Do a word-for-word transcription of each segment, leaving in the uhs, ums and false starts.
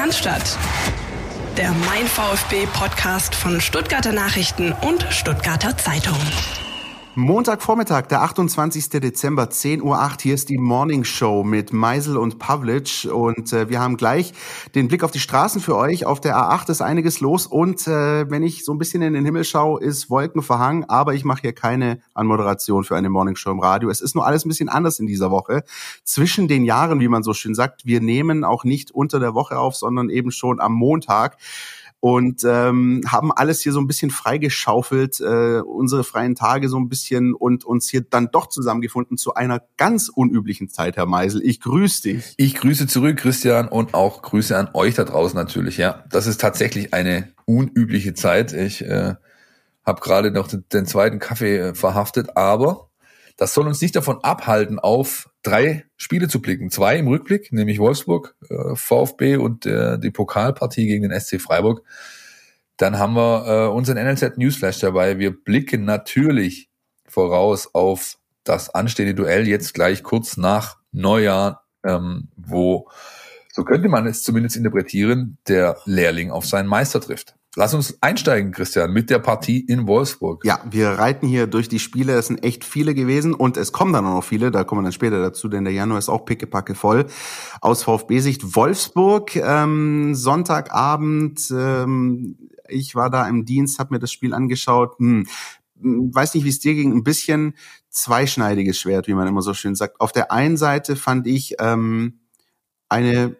Cannstatt. Der Mein VfB-Podcast von Stuttgarter Nachrichten und Stuttgarter Zeitung. Montagvormittag, der achtundzwanzigster Dezember, zehn Uhr acht. Hier ist die Morning Show mit Meisel und Pavlic. Und äh, wir haben gleich den Blick auf die Straßen für euch. Auf der A acht ist einiges los. Und äh, wenn ich so ein bisschen in den Himmel schaue, ist wolkenverhangen. Aber ich mache hier keine Anmoderation für eine Morning Show im Radio. Es ist nur alles ein bisschen anders in dieser Woche. Zwischen den Jahren, wie man so schön sagt. Wir nehmen auch nicht unter der Woche auf, sondern eben schon am Montag. Und ähm, haben alles hier so ein bisschen freigeschaufelt, äh, unsere freien Tage so ein bisschen und uns hier dann doch zusammengefunden zu einer ganz unüblichen Zeit, Herr Meisel. Ich grüße dich. Ich grüße zurück, Christian, und auch Grüße an euch da draußen natürlich. Ja, das ist tatsächlich eine unübliche Zeit. Ich äh, habe gerade noch den, den zweiten Kaffee äh, verhaftet, aber das soll uns nicht davon abhalten, auf drei Spiele zu blicken. Zwei im Rückblick, nämlich Wolfsburg, äh, VfB und äh, die Pokalpartie gegen den S C Freiburg. Dann haben wir äh, unseren N L Z Newsflash dabei. Wir blicken natürlich voraus auf das anstehende Duell jetzt gleich kurz nach Neujahr, ähm, wo, so könnte man es zumindest interpretieren, der Lehrling auf seinen Meister trifft. Lass uns einsteigen, Christian, mit der Partie in Wolfsburg. Ja, wir reiten hier durch die Spiele. Es sind echt viele gewesen und es kommen dann auch noch viele. Da kommen wir dann später dazu, denn der Januar ist auch pickepacke voll. Aus VfB-Sicht Wolfsburg, ähm, Sonntagabend. Ähm, ich war da im Dienst, habe mir das Spiel angeschaut. Hm, weiß nicht, wie es dir ging. Ein bisschen zweischneidiges Schwert, wie man immer so schön sagt. Auf der einen Seite fand ich ähm, eine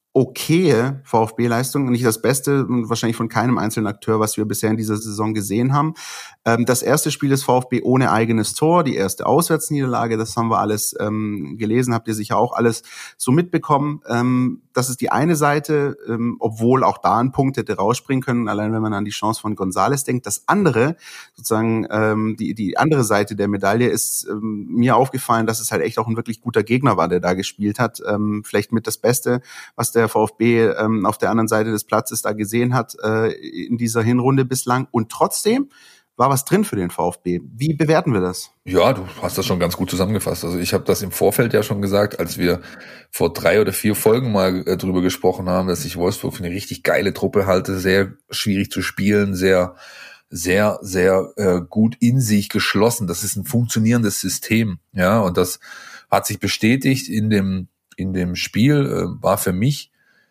okaye VfB-Leistung, nicht das Beste und wahrscheinlich von keinem einzelnen Akteur, was wir bisher in dieser Saison gesehen haben. Das erste Spiel des VfB ohne eigenes Tor, die erste Auswärtsniederlage, das haben wir alles ähm, gelesen, habt ihr sicher auch alles so mitbekommen. Ähm, das ist die eine Seite, ähm, obwohl auch da ein Punkt hätte rausspringen können, allein wenn man an die Chance von González denkt. Das andere, sozusagen ähm, die die andere Seite der Medaille ist ähm, mir aufgefallen, dass es halt echt auch ein wirklich guter Gegner war, der da gespielt hat. Ähm, vielleicht mit das Beste, was der VfB ähm, auf der anderen Seite des Platzes da gesehen hat äh, in dieser Hinrunde bislang. Und trotzdem war was drin für den VfB. Wie bewerten wir das? Ja, du hast das schon ganz gut zusammengefasst. Also ich habe das im Vorfeld ja schon gesagt, als wir vor drei oder vier Folgen mal äh, drüber gesprochen haben, dass ich Wolfsburg für eine richtig geile Truppe halte, sehr schwierig zu spielen, sehr, sehr, sehr äh, gut in sich geschlossen. Das ist ein funktionierendes System, ja, und das hat sich bestätigt in dem in dem Spiel. Äh, war für mich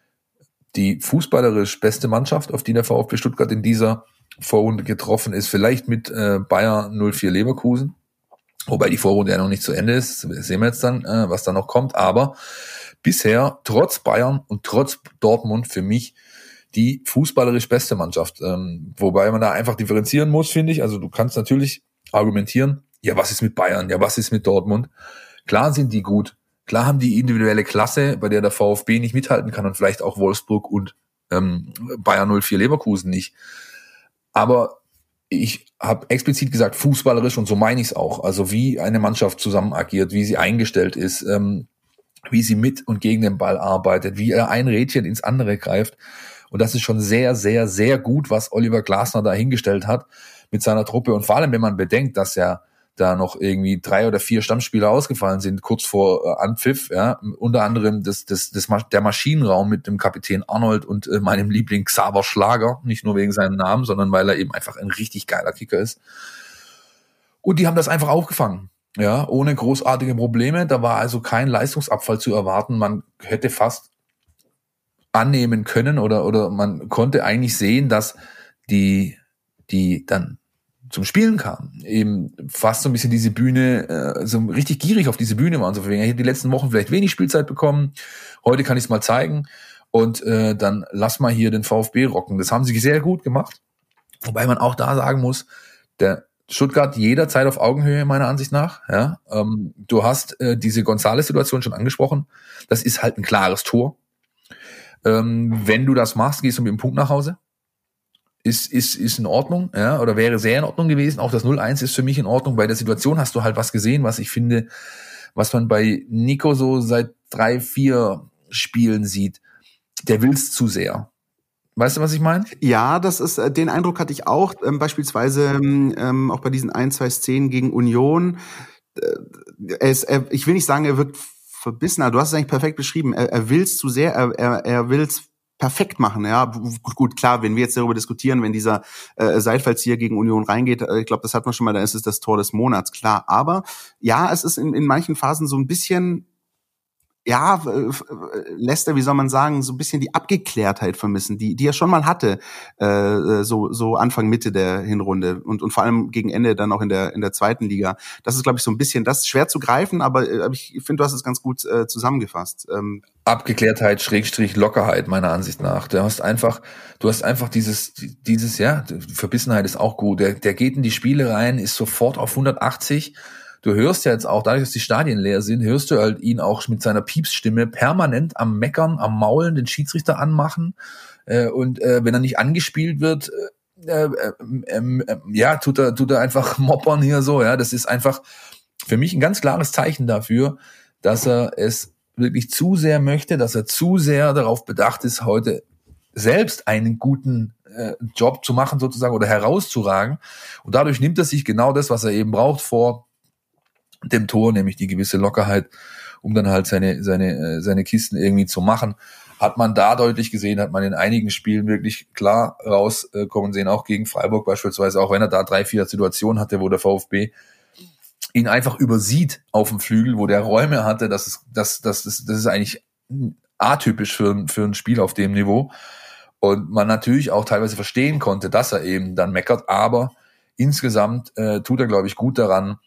die fußballerisch beste Mannschaft, auf die der VfB Stuttgart in dieser Vorrunde getroffen ist, vielleicht mit äh, Bayer null vier Leverkusen, wobei die Vorrunde ja noch nicht zu Ende ist, sehen wir jetzt dann, äh, was da noch kommt, aber bisher trotz Bayern und trotz Dortmund für mich die fußballerisch beste Mannschaft, ähm, wobei man da einfach differenzieren muss, finde ich. Also du kannst natürlich argumentieren, ja, was ist mit Bayern, ja, was ist mit Dortmund? Klar sind die gut, klar haben die individuelle Klasse, bei der der VfB nicht mithalten kann und vielleicht auch Wolfsburg und ähm, Bayer null vier Leverkusen nicht. Aber ich habe explizit gesagt, fußballerisch, und so meine ich es auch. Also wie eine Mannschaft zusammen agiert, wie sie eingestellt ist, ähm, wie sie mit und gegen den Ball arbeitet, wie er ein Rädchen ins andere greift. Und das ist schon sehr, sehr, sehr gut, was Oliver Glasner da hingestellt hat mit seiner Truppe. Und vor allem, wenn man bedenkt, dass ja da noch irgendwie drei oder vier Stammspieler ausgefallen sind, kurz vor äh, Anpfiff, ja, unter anderem das, das, das, der Maschinenraum mit dem Kapitän Arnold und äh, meinem Liebling Xaver Schlager, nicht nur wegen seinem Namen, sondern weil er eben einfach ein richtig geiler Kicker ist. Und die haben das einfach aufgefangen, ja, ohne großartige Probleme. Da war also kein Leistungsabfall zu erwarten. Man hätte fast annehmen können oder, oder man konnte eigentlich sehen, dass die, die dann zum Spielen kam, eben fast so ein bisschen diese Bühne, äh, so richtig gierig auf diese Bühne waren. So, ich habe die letzten Wochen vielleicht wenig Spielzeit bekommen, heute kann ich es mal zeigen und äh, dann lass mal hier den VfB rocken. Das haben sie sehr gut gemacht, wobei man auch da sagen muss, der Stuttgart jederzeit auf Augenhöhe meiner Ansicht nach. Ja, ähm, du hast äh, diese González-Situation schon angesprochen, das ist halt ein klares Tor. Ähm, wenn du das machst, gehst du mit dem Punkt nach Hause. Ist, ist, ist in Ordnung, ja, oder wäre sehr in Ordnung gewesen. Auch das null eins ist für mich in Ordnung. Bei der Situation hast du halt was gesehen, was ich finde, was man bei Nico so seit drei, vier Spielen sieht. Der will's zu sehr. Weißt du, was ich meine? Ja, das ist, äh, den Eindruck hatte ich auch, ähm, beispielsweise ähm, auch bei diesen ein, zwei Szenen gegen Union. Äh, er ist, er, ich will nicht sagen, er wirkt verbissener. Du hast es eigentlich perfekt beschrieben. Er, er will's zu sehr, er, er, er will's perfekt machen, ja. Gut, gut, klar, wenn wir jetzt darüber diskutieren, wenn dieser äh, Seitfallzieher gegen Union reingeht, äh, ich glaube, das hat man schon mal, dann ist es das Tor des Monats, klar. Aber ja, es ist in, in manchen Phasen so ein bisschen, ja, lässt er, wie soll man sagen, so ein bisschen die Abgeklärtheit vermissen, die die er schon mal hatte, äh, so so Anfang Mitte der Hinrunde und und vor allem gegen Ende dann auch in der in der zweiten Liga. Das ist, glaube ich, so ein bisschen, das ist schwer zu greifen, aber, aber ich finde, du hast es ganz gut äh, zusammengefasst. Ähm, Abgeklärtheit, Schrägstrich, Lockerheit, meiner Ansicht nach. Du hast einfach, du hast einfach dieses, dieses, ja, Verbissenheit ist auch gut. Der, der geht in die Spiele rein, ist sofort auf hundertachtzig. Du hörst ja jetzt auch, dadurch, dass die Stadien leer sind, hörst du halt ihn auch mit seiner Piepsstimme permanent am Meckern, am Maulen, den Schiedsrichter anmachen. Äh, und äh, wenn er nicht angespielt wird, äh, äh, äh, äh, ja, tut er, tut er einfach moppern hier so. Ja, das ist einfach für mich ein ganz klares Zeichen dafür, dass er es wirklich zu sehr möchte, dass er zu sehr darauf bedacht ist, heute selbst einen guten äh, Job zu machen sozusagen oder herauszuragen. Und dadurch nimmt er sich genau das, was er eben braucht, vor dem Tor, nämlich die gewisse Lockerheit, um dann halt seine seine seine Kisten irgendwie zu machen. Hat man da deutlich gesehen, hat man in einigen Spielen wirklich klar rauskommen sehen, auch gegen Freiburg beispielsweise, auch wenn er da drei, vier Situationen hatte, wo der VfB ihn einfach übersieht auf dem Flügel, wo der Räume hatte. Das ist das das das, das ist eigentlich atypisch für ein für ein Spiel auf dem Niveau. Und man natürlich auch teilweise verstehen konnte, dass er eben dann meckert, aber insgesamt äh, tut er, glaube ich, gut daran,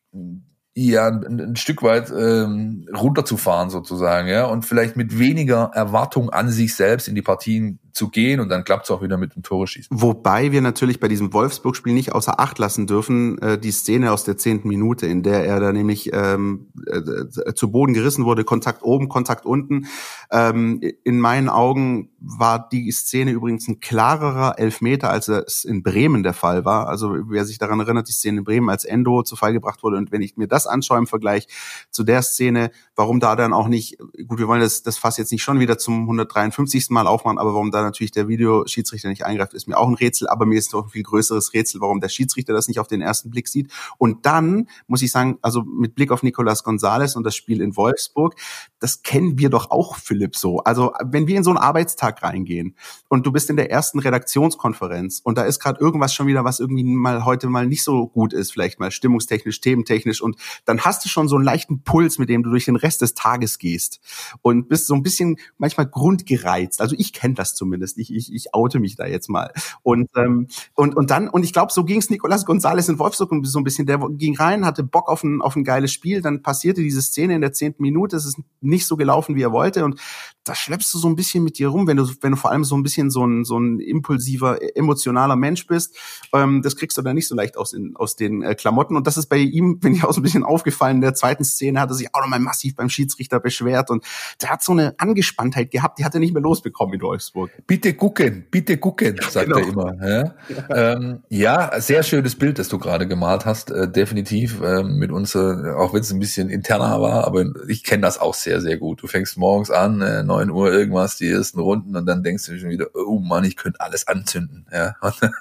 ja, ein, ein Stück weit ähm, runterzufahren sozusagen, ja, und vielleicht mit weniger Erwartung an sich selbst in die Partien zu gehen und dann klappt es auch wieder mit dem Tore schießen. Wobei wir natürlich bei diesem Wolfsburg-Spiel nicht außer Acht lassen dürfen, äh, die Szene aus der zehnten Minute, in der er da nämlich ähm, äh, zu Boden gerissen wurde, Kontakt oben, Kontakt unten. Ähm, in meinen Augen war die Szene übrigens ein klarerer Elfmeter, als es in Bremen der Fall war. Also wer sich daran erinnert, die Szene in Bremen, als Endo zu Fall gebracht wurde, und wenn ich mir das anschaue im Vergleich zu der Szene, warum da dann auch nicht, gut, wir wollen das, das Fass jetzt nicht schon wieder zum hundertdreiundfünfzigsten Mal aufmachen, aber warum da natürlich der Videoschiedsrichter nicht eingreift, ist mir auch ein Rätsel, aber mir ist noch ein viel größeres Rätsel, warum der Schiedsrichter das nicht auf den ersten Blick sieht. Und dann muss ich sagen, also mit Blick auf Nicolas González und das Spiel in Wolfsburg, das kennen wir doch auch, Philipp, so. Also wenn wir in so einen Arbeitstag reingehen und du bist in der ersten Redaktionskonferenz und da ist gerade irgendwas schon wieder, was irgendwie mal heute mal nicht so gut ist, vielleicht mal stimmungstechnisch, thementechnisch, und dann hast du schon so einen leichten Puls, mit dem du durch den Rest des Tages gehst und bist so ein bisschen manchmal grundgereizt. Also ich kenne das zumindest. Ich, ich, ich oute mich da jetzt mal. Und ähm, und und dann und ich glaube, so ging es Nicolas González in Wolfsburg so ein bisschen. Der ging rein, hatte Bock auf ein auf ein geiles Spiel. Dann passierte diese Szene in der zehnten Minute. Es ist nicht so gelaufen, wie er wollte. Und da schleppst du so ein bisschen mit dir rum, wenn du wenn du vor allem so ein bisschen so ein so ein impulsiver, emotionaler Mensch bist. Ähm, das kriegst du dann nicht so leicht aus in, aus den äh, Klamotten. Und das ist bei ihm, bin ich auch so ein bisschen aufgefallen. In der zweiten Szene hat er sich auch nochmal massiv beim Schiedsrichter beschwert und der hat so eine Angespanntheit gehabt, die hat er nicht mehr losbekommen in Wolfsburg. Bitte gucken, bitte gucken, sagt genau. er immer. Ja? Ja. Ähm, ja, sehr schönes Bild, das du gerade gemalt hast, äh, definitiv äh, mit uns, äh, auch wenn es ein bisschen interner war, aber ich kenne das auch sehr, sehr gut. Du fängst morgens an, äh, neun Uhr irgendwas, die ersten Runden, und dann denkst du schon wieder, oh Mann, ich könnte alles anzünden. Ja?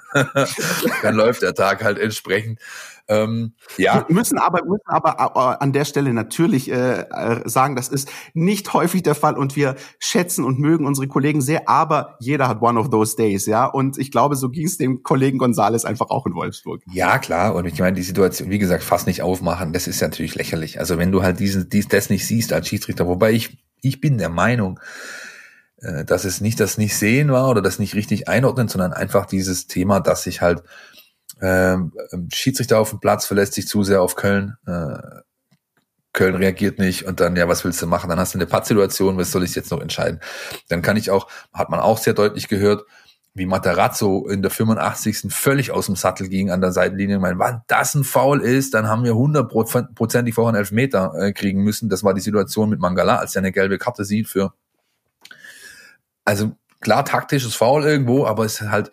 Dann läuft der Tag halt entsprechend. Ähm, ja. Wir müssen aber, müssen aber an der Stelle natürlich äh, sagen, das ist nicht häufig der Fall und wir schätzen und mögen unsere Kollegen sehr, aber jeder hat one of those days, ja, und ich glaube, so ging es dem Kollegen González einfach auch in Wolfsburg. Ja, klar, und ich meine, die Situation, wie gesagt, fast nicht aufmachen, das ist ja natürlich lächerlich. Also wenn du halt diesen, dies, das nicht siehst als Schiedsrichter, wobei ich, ich bin der Meinung, äh, dass es nicht das nicht sehen war oder das nicht richtig einordnen, sondern einfach dieses Thema, dass sich halt Ähm, Schiedsrichter auf dem Platz verlässt sich zu sehr auf Köln. Äh, Köln reagiert nicht und dann, ja, was willst du machen? Dann hast du eine Pattsituation, was soll ich jetzt noch entscheiden? Dann kann ich auch, hat man auch sehr deutlich gehört, wie Matarazzo in der fünfundachtzigsten völlig aus dem Sattel ging an der Seitenlinie. Ich meine, wenn das ein Foul ist, dann haben wir hundertprozentig vorher einen Elfmeter äh, kriegen müssen. Das war die Situation mit Mangala, als er eine gelbe Karte sieht für, also klar, taktisches Foul irgendwo, aber es ist halt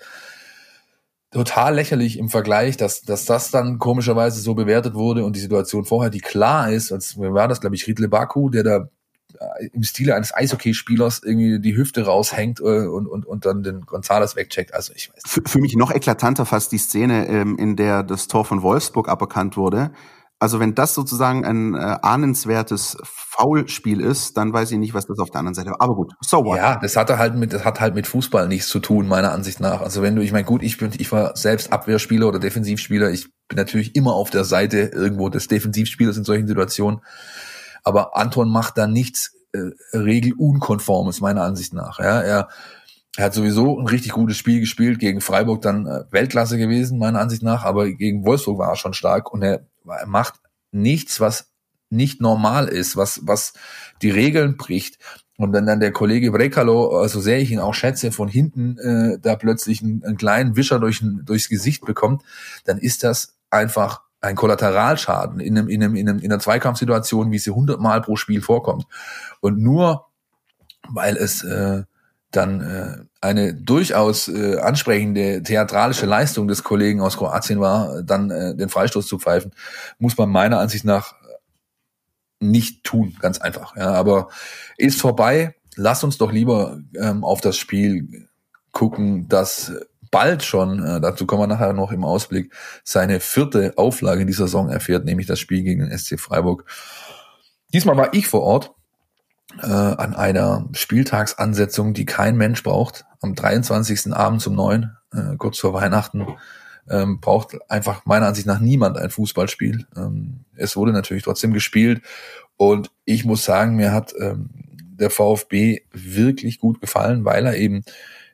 total lächerlich im Vergleich, dass dass das dann komischerweise so bewertet wurde und die Situation vorher, die klar ist, als war das, glaube ich, Ridle Baku, der da im Stile eines Eishockeyspielers irgendwie die Hüfte raushängt und und und dann den González wegcheckt. Also ich weiß nicht. Für, für mich noch eklatanter fast die Szene, ähm, in der das Tor von Wolfsburg aberkannt wurde. Also wenn das sozusagen ein äh, ahnenswertes Foulspiel ist, dann weiß ich nicht, was das auf der anderen Seite war. Aber gut, so what? Ja, das hatte halt mit, das hat halt mit Fußball nichts zu tun, meiner Ansicht nach. Also wenn du, ich meine, gut, ich bin, ich war selbst Abwehrspieler oder Defensivspieler. Ich bin natürlich immer auf der Seite irgendwo des Defensivspielers in solchen Situationen. Aber Anton macht da nichts äh, regelunkonformes, meiner Ansicht nach. Ja, er, er hat sowieso ein richtig gutes Spiel gespielt, gegen Freiburg dann äh, Weltklasse gewesen, meiner Ansicht nach. Aber gegen Wolfsburg war er schon stark und er, er macht nichts, was nicht normal ist, was was die Regeln bricht. Und wenn dann der Kollege Brekalo, also sehr ich ihn auch schätze, von hinten äh, da plötzlich einen, einen kleinen Wischer durch, durchs Gesicht bekommt, dann ist das einfach ein Kollateralschaden in einem in einem in einem in einer Zweikampfsituation, wie sie hundertmal pro Spiel vorkommt. Und nur weil es äh, dann äh, eine durchaus äh, ansprechende theatralische Leistung des Kollegen aus Kroatien war, dann äh, den Freistoß zu pfeifen, muss man meiner Ansicht nach nicht tun, ganz einfach. Ja, aber ist vorbei. Lass uns doch lieber ähm, auf das Spiel gucken, das bald schon, äh, dazu kommen wir nachher noch im Ausblick, seine vierte Auflage in dieser Saison erfährt, nämlich das Spiel gegen den S C Freiburg. Diesmal war ich vor Ort äh, an einer Spieltagsansetzung, die kein Mensch braucht. Am dreiundzwanzigsten abends um neun, äh, kurz vor Weihnachten, Ähm, braucht einfach meiner Ansicht nach niemand ein Fußballspiel. Ähm, es wurde natürlich trotzdem gespielt und ich muss sagen, mir hat ähm, der VfB wirklich gut gefallen, weil er eben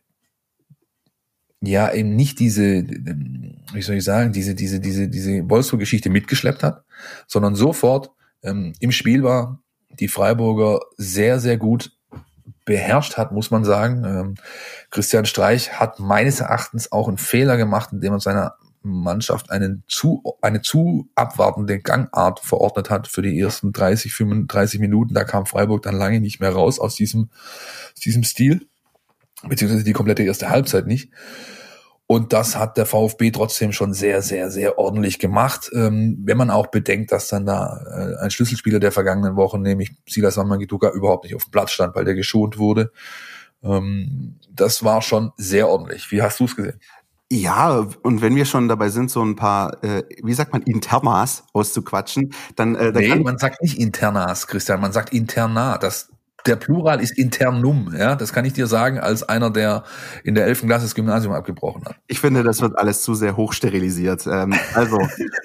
ja eben nicht diese, wie soll ich sagen, diese diese diese diese Wolfsburg-Geschichte mitgeschleppt hat, sondern sofort ähm, im Spiel war, die Freiburger sehr sehr gut beherrscht hat, muss man sagen. Ähm, Christian Streich hat meines Erachtens auch einen Fehler gemacht, indem er seiner Mannschaft einen zu, eine zu abwartende Gangart verordnet hat für die ersten dreißig, fünfunddreißig Minuten. Da kam Freiburg dann lange nicht mehr raus aus diesem, aus diesem Stil, beziehungsweise die komplette erste Halbzeit nicht. Und das hat der VfB trotzdem schon sehr, sehr, sehr ordentlich gemacht. Ähm, wenn man auch bedenkt, dass dann da äh, ein Schlüsselspieler der vergangenen Wochen, nämlich Silas Wamangituka, überhaupt nicht auf dem Platz stand, weil der geschont wurde. Ähm, das war schon sehr ordentlich. Wie hast du es gesehen? Ja, und wenn wir schon dabei sind, so ein paar, äh, wie sagt man, Internas auszuquatschen, dann... Äh, da nee, kann man sagt nicht Internas, Christian, man sagt Interna. Das Der Plural ist Internum, ja, das kann ich dir sagen, als einer, der in der elften Klasse das Gymnasium abgebrochen hat. Ich finde, das wird alles zu sehr hochsterilisiert. Ähm, also,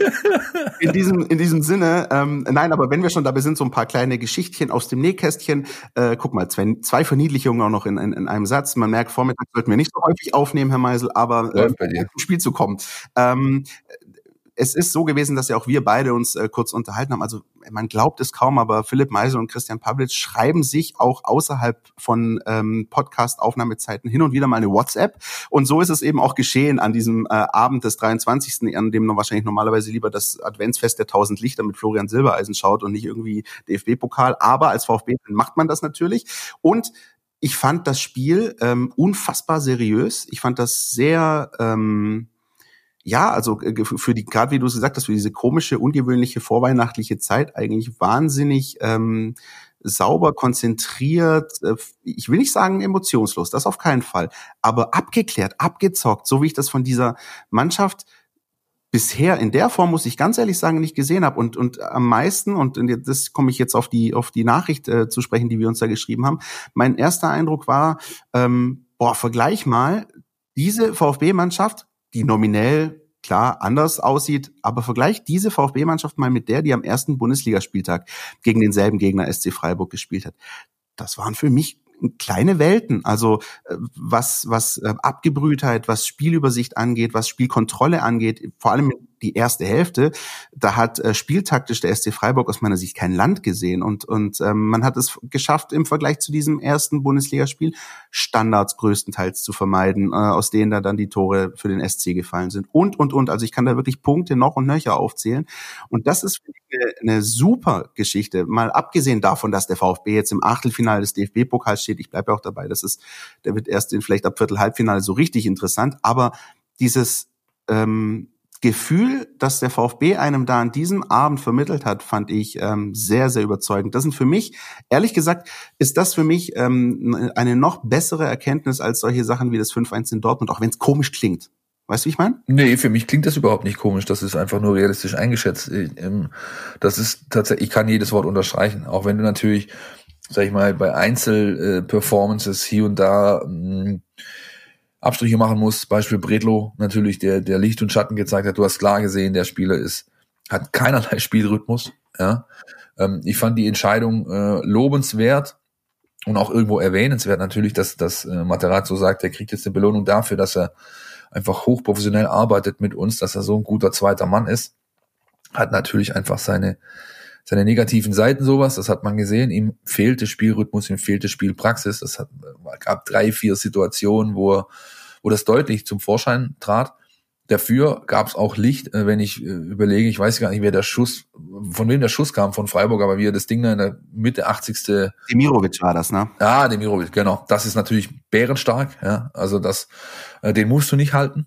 in diesem, in diesem Sinne, ähm, nein, aber wenn wir schon dabei sind, so ein paar kleine Geschichtchen aus dem Nähkästchen. Äh, guck mal, zwei, zwei Verniedlichungen auch noch in, in, in einem Satz. Man merkt, Vormittag sollten wir nicht so häufig aufnehmen, Herr Meisel, aber äh, zum Spiel zu kommen. Ähm, Es ist so gewesen, dass ja auch wir beide uns äh, kurz unterhalten haben. Also man glaubt es kaum, aber Philipp Meisel und Christian Pawlitsch schreiben sich auch außerhalb von ähm, Podcast-Aufnahmezeiten hin und wieder mal eine WhatsApp. Und so ist es eben auch geschehen an diesem äh, Abend des dreiundzwanzigsten an dem noch wahrscheinlich normalerweise lieber das Adventsfest der tausend Lichter mit Florian Silbereisen schaut und nicht irgendwie D F B-Pokal. Aber als VfB macht man das natürlich. Und ich fand das Spiel ähm, unfassbar seriös. Ich fand das sehr... Ähm, Ja, also für die, gerade wie du es gesagt hast, für diese komische, ungewöhnliche vorweihnachtliche Zeit eigentlich wahnsinnig ähm, sauber, konzentriert, äh, ich will nicht sagen emotionslos, das auf keinen Fall, aber abgeklärt, abgezockt, so wie ich das von dieser Mannschaft bisher in der Form, muss ich ganz ehrlich sagen, nicht gesehen habe. Und und am meisten, und das komme ich jetzt auf die auf die Nachricht äh, zu sprechen, die wir uns da geschrieben haben, mein erster Eindruck war, ähm, boah, vergleich mal diese VfB-Mannschaft, die nominell klar anders aussieht, aber vergleicht diese VfB-Mannschaft mal mit der, die am ersten Bundesligaspieltag gegen denselben Gegner S C Freiburg gespielt hat. Das waren für mich kleine Welten, also was was Abgebrühtheit, was Spielübersicht angeht, was Spielkontrolle angeht, vor allem die erste Hälfte, da hat äh, spieltaktisch der S C Freiburg aus meiner Sicht kein Land gesehen und und ähm, man hat es geschafft, im Vergleich zu diesem ersten Bundesligaspiel Standards größtenteils zu vermeiden, äh, aus denen da dann die Tore für den S C gefallen sind und und und. Also ich kann da wirklich Punkte noch und nöcher aufzählen und das ist eine, eine super Geschichte. Mal abgesehen davon, dass der VfB jetzt im Achtelfinale des D F B-Pokals steht, ich bleibe ja auch dabei, das ist, der wird erst in vielleicht ab Viertel-Halbfinale so richtig interessant, aber dieses ähm, Gefühl, dass der VfB einem da an diesem Abend vermittelt hat, fand ich ähm, sehr, sehr überzeugend. Das sind für mich, ehrlich gesagt, ist das für mich ähm, eine noch bessere Erkenntnis als solche Sachen wie das fünf eins in Dortmund, auch wenn es komisch klingt. Weißt du, wie ich meine? Nee, für mich klingt das überhaupt nicht komisch. Das ist einfach nur realistisch eingeschätzt. Das ist tatsächlich, ich kann jedes Wort unterstreichen. Auch wenn du natürlich, sag ich mal, bei Einzelperformances hier und da mh, Abstriche machen musst. Beispiel Bredlo natürlich, der, der Licht und Schatten gezeigt hat. Du hast klar gesehen, der Spieler ist, hat keinerlei Spielrhythmus, ja. Ich fand die Entscheidung äh, lobenswert und auch irgendwo erwähnenswert natürlich, dass, dass äh, Materazzo sagt, er kriegt jetzt eine Belohnung dafür, dass er einfach hochprofessionell arbeitet mit uns, dass er so ein guter zweiter Mann ist. Hat natürlich einfach seine seine negativen Seiten sowas, das hat man gesehen. Ihm fehlte Spielrhythmus, ihm fehlte Spielpraxis. Es hat, gab drei, vier Situationen, wo er, wo das deutlich zum Vorschein trat. Dafür gab es auch Licht, wenn ich überlege, ich weiß gar nicht, wer der Schuss, von wem der Schuss kam, von Freiburg, aber wie er das Ding in der Mitte achtzigste Demirovic war das, ne? Ja, Demirovic, genau. Das ist natürlich bärenstark, ja. Also das, den musst du nicht halten.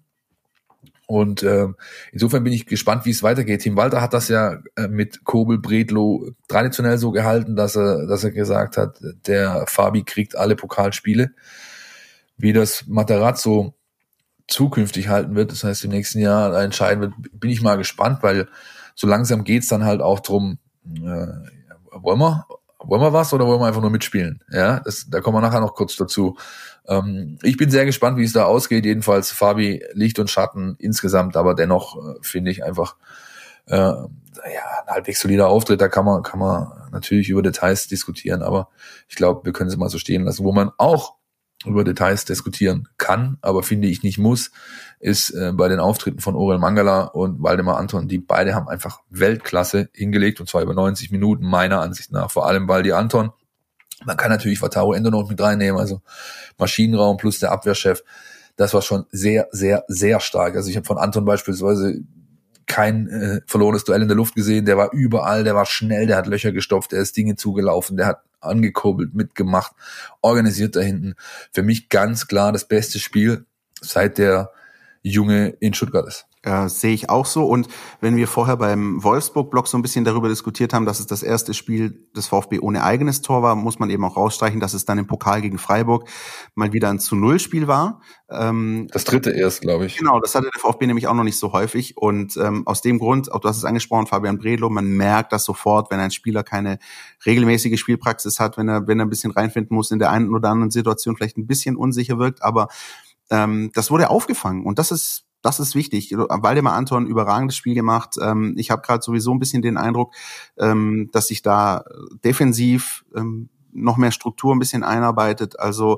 Und äh, insofern bin ich gespannt, wie es weitergeht. Tim Walter hat das ja äh, mit Kobel, Bredlo traditionell so gehalten, dass er, dass er gesagt hat, der Fabi kriegt alle Pokalspiele. Wie das Materazzo zukünftig halten wird, das heißt im nächsten Jahr entscheiden wird, bin ich mal gespannt, weil so langsam geht's dann halt auch drum, äh, wollen wir, wollen wir was oder wollen wir einfach nur mitspielen? Ja, das, da kommen wir nachher noch kurz dazu. Ähm, ich bin sehr gespannt, wie es da ausgeht. Jedenfalls Fabi Licht und Schatten insgesamt, aber dennoch äh, finde ich einfach äh, ja, ein halbwegs solider Auftritt. Da kann man kann man natürlich über Details diskutieren, aber ich glaube, wir können es mal so stehen lassen. Wo man auch über Details diskutieren kann, aber finde ich nicht muss, ist äh, bei den Auftritten von Orel Mangala und Waldemar Anton. Die beide haben einfach Weltklasse hingelegt und zwar über neunzig Minuten meiner Ansicht nach. Vor allem Waldi Anton. Man kann natürlich Wataru Endo noch mit reinnehmen, also Maschinenraum plus der Abwehrchef. Das war schon sehr, sehr, sehr stark. Also ich habe von Anton beispielsweise kein äh, verlorenes Duell in der Luft gesehen. Der war überall, der war schnell, der hat Löcher gestopft, der ist Dinge zugelaufen, der hat angekurbelt, mitgemacht, organisiert da hinten. Für mich ganz klar das beste Spiel, seit der Junge in Stuttgart ist. Äh, sehe ich auch so. Und wenn wir vorher beim Wolfsburg-Block so ein bisschen darüber diskutiert haben, dass es das erste Spiel des VfB ohne eigenes Tor war, muss man eben auch rausstreichen, dass es dann im Pokal gegen Freiburg mal wieder ein zu null Spiel war. Ähm, das dritte erst, glaube ich. Genau, das hatte der VfB nämlich auch noch nicht so häufig. Und ähm, aus dem Grund, auch du hast es angesprochen, Fabian Bredlo, man merkt das sofort, wenn ein Spieler keine regelmäßige Spielpraxis hat, wenn er wenn er ein bisschen reinfinden muss, in der einen oder anderen Situation vielleicht ein bisschen unsicher wirkt. Aber ähm, das wurde aufgefangen. Und das ist Das ist wichtig. Waldemar Anton, überragendes Spiel gemacht. Ich habe gerade sowieso ein bisschen den Eindruck, dass sich da defensiv noch mehr Struktur ein bisschen einarbeitet. Also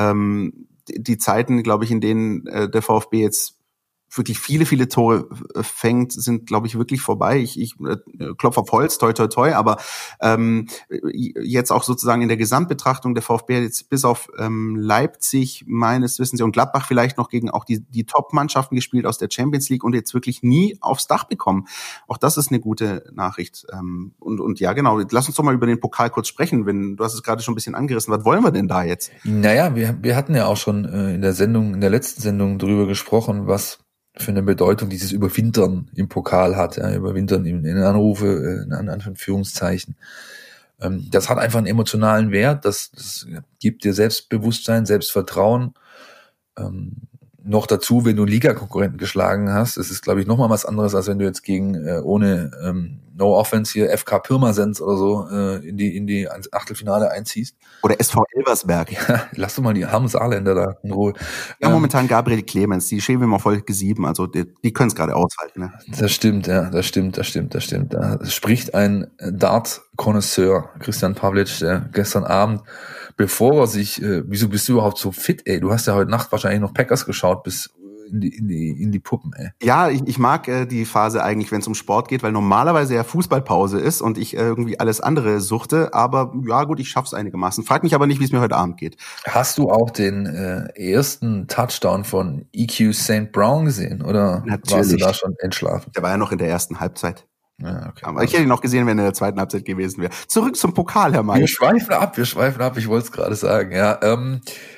die Zeiten, glaube ich, in denen der VfB jetzt wirklich viele, viele Tore fängt, sind, glaube ich, wirklich vorbei. Ich, ich äh, klopfe auf Holz, toi, toi, toi, aber ähm, jetzt auch sozusagen in der Gesamtbetrachtung der VfB jetzt bis auf ähm, Leipzig meines Wissens und Gladbach vielleicht noch gegen auch die, die Top-Mannschaften gespielt aus der Champions League und jetzt wirklich nie aufs Dach bekommen. Auch das ist eine gute Nachricht. Ähm, und, und ja, genau, lass uns doch mal über den Pokal kurz sprechen, wenn du hast es gerade schon ein bisschen angerissen. Was wollen wir denn da jetzt? Naja, wir, wir hatten ja auch schon äh, in der Sendung, in der letzten Sendung drüber gesprochen, was für eine Bedeutung dieses Überwintern im Pokal hat, ja, Überwintern in, in Anrufe, in Anführungszeichen. Ähm, das hat einfach einen emotionalen Wert, das, das gibt dir Selbstbewusstsein, Selbstvertrauen. Ähm, noch dazu, wenn du einen Liga-Konkurrenten geschlagen hast, das ist, glaube ich, nochmal was anderes, als wenn du jetzt gegen, äh, ohne ähm, No Offense hier, F K Pirmasens oder so, äh, in die in die Achtelfinale einziehst. Oder S V Elversberg. Ja, lass doch mal die armen Saarländer da in Ruhe. Ja, ähm, momentan Gabriel Clemens, die schämen wir auf Folge sieben, also die, die können es gerade aushalten. Ne? Das stimmt, ja, das stimmt, das stimmt, das stimmt. Da spricht ein Dart-Konnoisseur, Christian Pavlic, der gestern Abend, bevor er sich, äh, wieso bist du überhaupt so fit, ey? Du hast ja heute Nacht wahrscheinlich noch Packers geschaut bis in die in die in die Puppen, ey. Ja, ich, ich mag äh, die Phase eigentlich, wenn es um Sport geht, weil normalerweise ja Fußballpause ist und ich äh, irgendwie alles andere suchte, aber ja gut, ich schaff's einigermaßen. Frag mich aber nicht, wie es mir heute Abend geht. Hast du auch den äh, ersten Touchdown von E Q Saint Brown gesehen oder Natürlich. Warst du da schon entschlafen? Der war ja noch in der ersten Halbzeit. Ja, okay. Aber ich hätte ihn noch gesehen, wenn er in der zweiten Halbzeit gewesen wäre. Zurück zum Pokal, Herr May. Wir schweifen ab, wir schweifen ab, ich wollte es gerade sagen, ja. Ähm,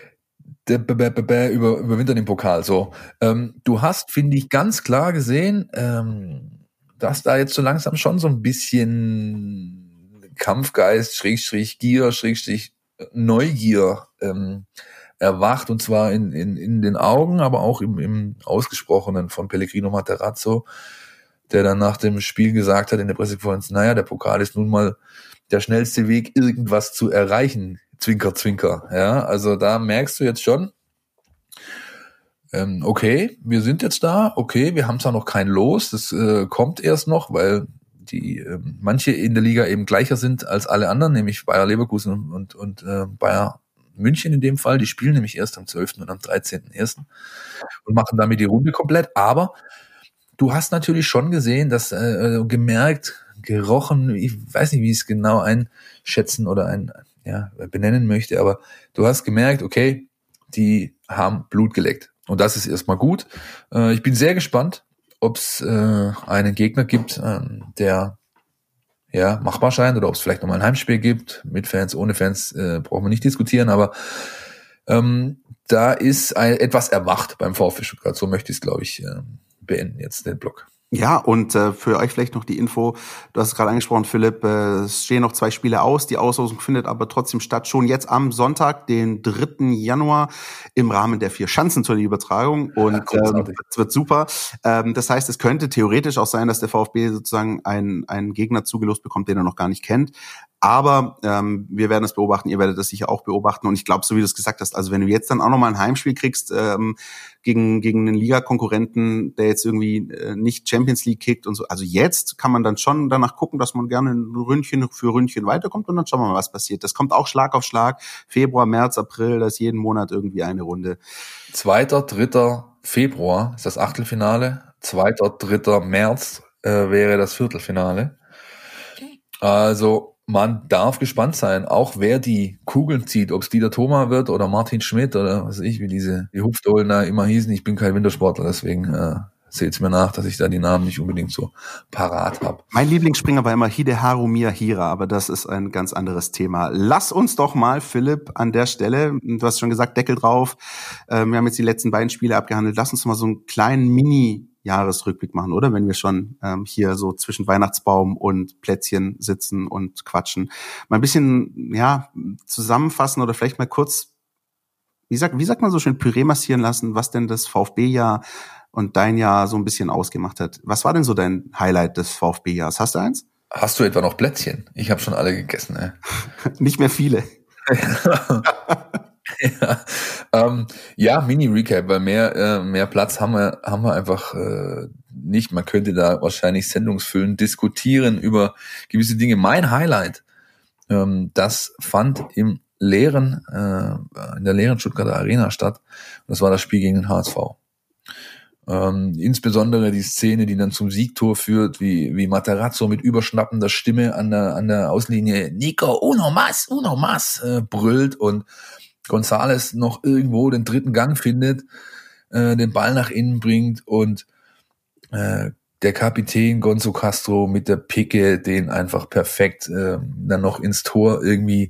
der B B B B über überwintern im Pokal. So, ähm, du hast, finde ich, ganz klar gesehen, ähm, dass da jetzt so langsam schon so ein bisschen Kampfgeist, Schrägstrich Gier, Schrägstrich Neugier ähm, erwacht, und zwar in, in, in den Augen, aber auch im, im Ausgesprochenen von Pellegrino Matarazzo, der dann nach dem Spiel gesagt hat in der Pressekonferenz, naja, der Pokal ist nun mal der schnellste Weg, irgendwas zu erreichen. Zwinker, zwinker. Ja, also da merkst du jetzt schon, ähm, okay, wir sind jetzt da, okay, wir haben zwar noch kein Los, das äh, kommt erst noch, weil die äh, manche in der Liga eben gleicher sind als alle anderen, nämlich Bayer Leverkusen und, und, und äh, Bayer München in dem Fall. Die spielen nämlich erst am zwölften und am dreizehnten ersten und machen damit die Runde komplett. Aber du hast natürlich schon gesehen, dass äh, gemerkt, gerochen, ich weiß nicht, wie ich es genau einschätzen oder ein, ja, benennen möchte, aber du hast gemerkt, okay, die haben Blut geleckt. Und das ist erstmal gut. Äh, ich bin sehr gespannt, ob es äh, einen Gegner gibt, äh, der ja machbar scheint, oder ob es vielleicht nochmal ein Heimspiel gibt. Mit Fans, ohne Fans äh, brauchen wir nicht diskutieren, aber ähm, da ist ein, etwas erwacht beim VfB Stuttgart. So möchte ich es, glaube ich, äh, beenden jetzt, den Block. Ja, und äh, für euch vielleicht noch die Info, du hast es gerade angesprochen, Philipp, äh, es stehen noch zwei Spiele aus, die Auslosung findet aber trotzdem statt, schon jetzt am Sonntag, den dritten Januar, im Rahmen der Vier-Schanzentournee-Übertragung, und ja, ähm, es wird super. Ähm, das heißt, es könnte theoretisch auch sein, dass der VfB sozusagen einen, einen Gegner zugelost bekommt, den er noch gar nicht kennt. Aber ähm, wir werden es beobachten, ihr werdet das sicher auch beobachten. Und ich glaube, so wie du es gesagt hast, also wenn du jetzt dann auch nochmal ein Heimspiel kriegst ähm, gegen gegen einen Liga-Konkurrenten, der jetzt irgendwie äh, nicht Champions League kickt und so, also jetzt kann man dann schon danach gucken, dass man gerne ein Ründchen für Ründchen weiterkommt, und dann schauen wir mal, was passiert. Das kommt auch Schlag auf Schlag. Februar, März, April, da ist jeden Monat irgendwie eine Runde. zweiter, dritter Februar ist das Achtelfinale. zweiter, dritter März äh, wäre das Viertelfinale. Also man darf gespannt sein, auch wer die Kugeln zieht, ob es Dieter Thoma wird oder Martin Schmidt oder was weiß ich, wie diese die Hupfdohlen da immer hießen. Ich bin kein Wintersportler, deswegen äh, seht's mir nach, dass ich da die Namen nicht unbedingt so parat habe. Mein Lieblingsspringer war immer Hideharu Miyahira, aber das ist ein ganz anderes Thema. Lass uns doch mal, Philipp, an der Stelle, du hast schon gesagt, Deckel drauf, äh, wir haben jetzt die letzten beiden Spiele abgehandelt, lass uns mal so einen kleinen Mini- Jahresrückblick machen, oder? Wenn wir schon ähm, hier so zwischen Weihnachtsbaum und Plätzchen sitzen und quatschen. Mal ein bisschen, ja, zusammenfassen oder vielleicht mal kurz, wie sagt, wie sagt man so schön, Püree massieren lassen, was denn das VfB-Jahr und dein Jahr so ein bisschen ausgemacht hat. Was war denn so dein Highlight des VfB-Jahres? Hast du eins? Hast du etwa noch Plätzchen? Ich habe schon alle gegessen, ey. Nicht mehr viele. Ja, ähm, ja, Mini-Recap, weil mehr, äh, mehr Platz haben wir, haben wir einfach äh, nicht. Man könnte da wahrscheinlich sendungsfüllend diskutieren über gewisse Dinge. Mein Highlight, ähm, das fand im leeren, äh, in der leeren Stuttgarter Arena statt. Das war das Spiel gegen den H S V. Ähm, insbesondere die Szene, die dann zum Siegtor führt, wie, wie Matarazzo mit überschnappender Stimme an der, an der Außenlinie Nico, uno mas, uno mas, äh, brüllt, und González noch irgendwo den dritten Gang findet, äh, den Ball nach innen bringt, und äh, der Kapitän Gonzo Castro mit der Picke den einfach perfekt äh, dann noch ins Tor irgendwie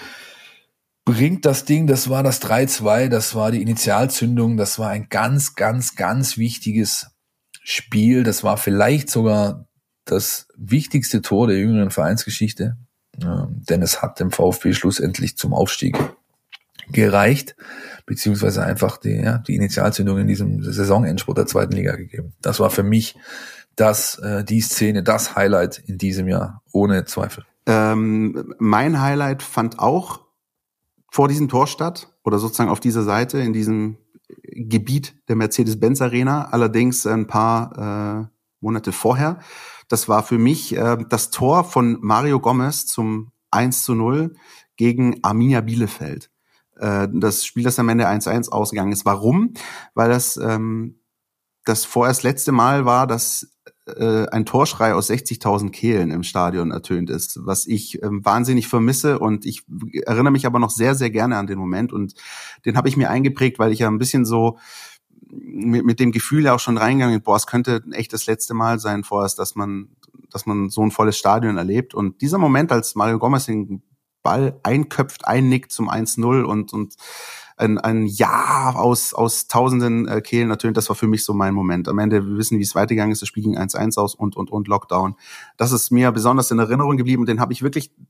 bringt, das Ding. Das war das drei zwei, das war die Initialzündung, das war ein ganz, ganz, ganz wichtiges Spiel. Das war vielleicht sogar das wichtigste Tor der jüngeren Vereinsgeschichte, äh, denn es hat dem VfB schlussendlich zum Aufstieg gereicht, beziehungsweise einfach die, ja, die Initialzündung in diesem Saisonendspurt der zweiten Liga gegeben. Das war für mich das, äh, die Szene, das Highlight in diesem Jahr, ohne Zweifel. Ähm, mein Highlight fand auch vor diesem Tor statt, oder sozusagen auf dieser Seite, in diesem Gebiet der Mercedes-Benz Arena, allerdings ein paar äh, Monate vorher. Das war für mich äh, das Tor von Mario Gomez zum eins zu null gegen Arminia Bielefeld. Das Spiel, das am Ende eins eins ausgegangen ist. Warum? Weil das ähm, das vorerst letzte Mal war, dass äh, ein Torschrei aus sechzigtausend Kehlen im Stadion ertönt ist, was ich ähm, wahnsinnig vermisse, und ich erinnere mich aber noch sehr, sehr gerne an den Moment, und den habe ich mir eingeprägt, weil ich ja ein bisschen so mit, mit dem Gefühl ja auch schon reingegangen bin, boah, es könnte echt das letzte Mal sein vorerst, dass man dass man so ein volles Stadion erlebt, und dieser Moment, als Mario Gomez den Ball einköpft, einnickt zum eins null und und ein, ein Ja aus aus tausenden äh, Kehlen ertönt, das war für mich so mein Moment. Am Ende, wir wissen, wie es weitergegangen ist, das Spiel ging eins eins aus und und und Lockdown. Das ist mir besonders in Erinnerung geblieben, den habe ich wirklich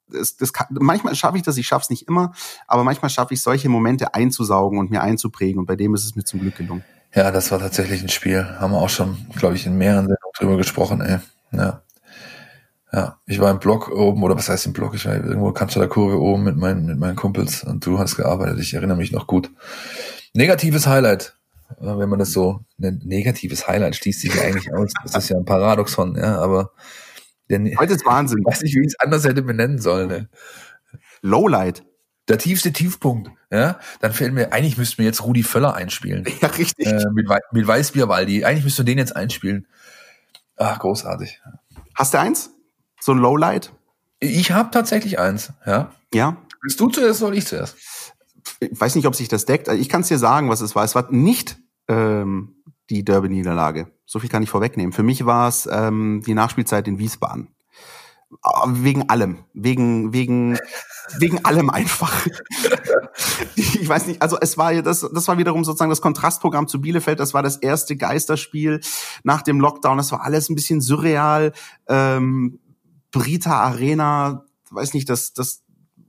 das, das kann, manchmal schaffe ich das, ich schaffe es nicht immer, aber manchmal schaffe ich solche Momente einzusaugen und mir einzuprägen und bei dem ist es mir zum Glück gelungen. Ja, das war tatsächlich ein Spiel. Haben wir auch schon, glaube ich, in mehreren Sendungen drüber gesprochen, ey. Ja. Ja, ich war im Block oben, oder was heißt im Block? Ich war irgendwo Kanzler der Kurve oben mit meinen, mit meinen Kumpels und du hast gearbeitet. Ich erinnere mich noch gut. Negatives Highlight, wenn man das so nennt. Negatives Highlight schließt sich ja eigentlich aus. Das ist ja ein Paradoxon, ja, aber der, heute ist Wahnsinn. Ich weiß nicht, wie ich es anders hätte benennen sollen. Ne? Lowlight. Der tiefste Tiefpunkt, ja. Dann fällt mir, eigentlich müssten wir jetzt Rudi Völler einspielen. Ja, richtig. Äh, mit, We- mit Weißbierwaldi. Eigentlich müssten wir den jetzt einspielen. Ach, großartig. Hast du eins? So ein Lowlight? Ich habe tatsächlich eins, ja. Ja. Willst du zuerst oder ich zuerst? Ich weiß nicht, ob sich das deckt. Ich kann es dir sagen, was es war. Es war nicht ähm, die Derby-Niederlage. So viel kann ich vorwegnehmen. Für mich war es ähm, die Nachspielzeit in Wiesbaden. Wegen allem. Wegen, wegen, wegen allem einfach. Ich weiß nicht, also es war ja das, das war wiederum sozusagen das Kontrastprogramm zu Bielefeld. Das war das erste Geisterspiel nach dem Lockdown. Das war alles ein bisschen surreal. Ähm, Brita Arena, weiß nicht, das, das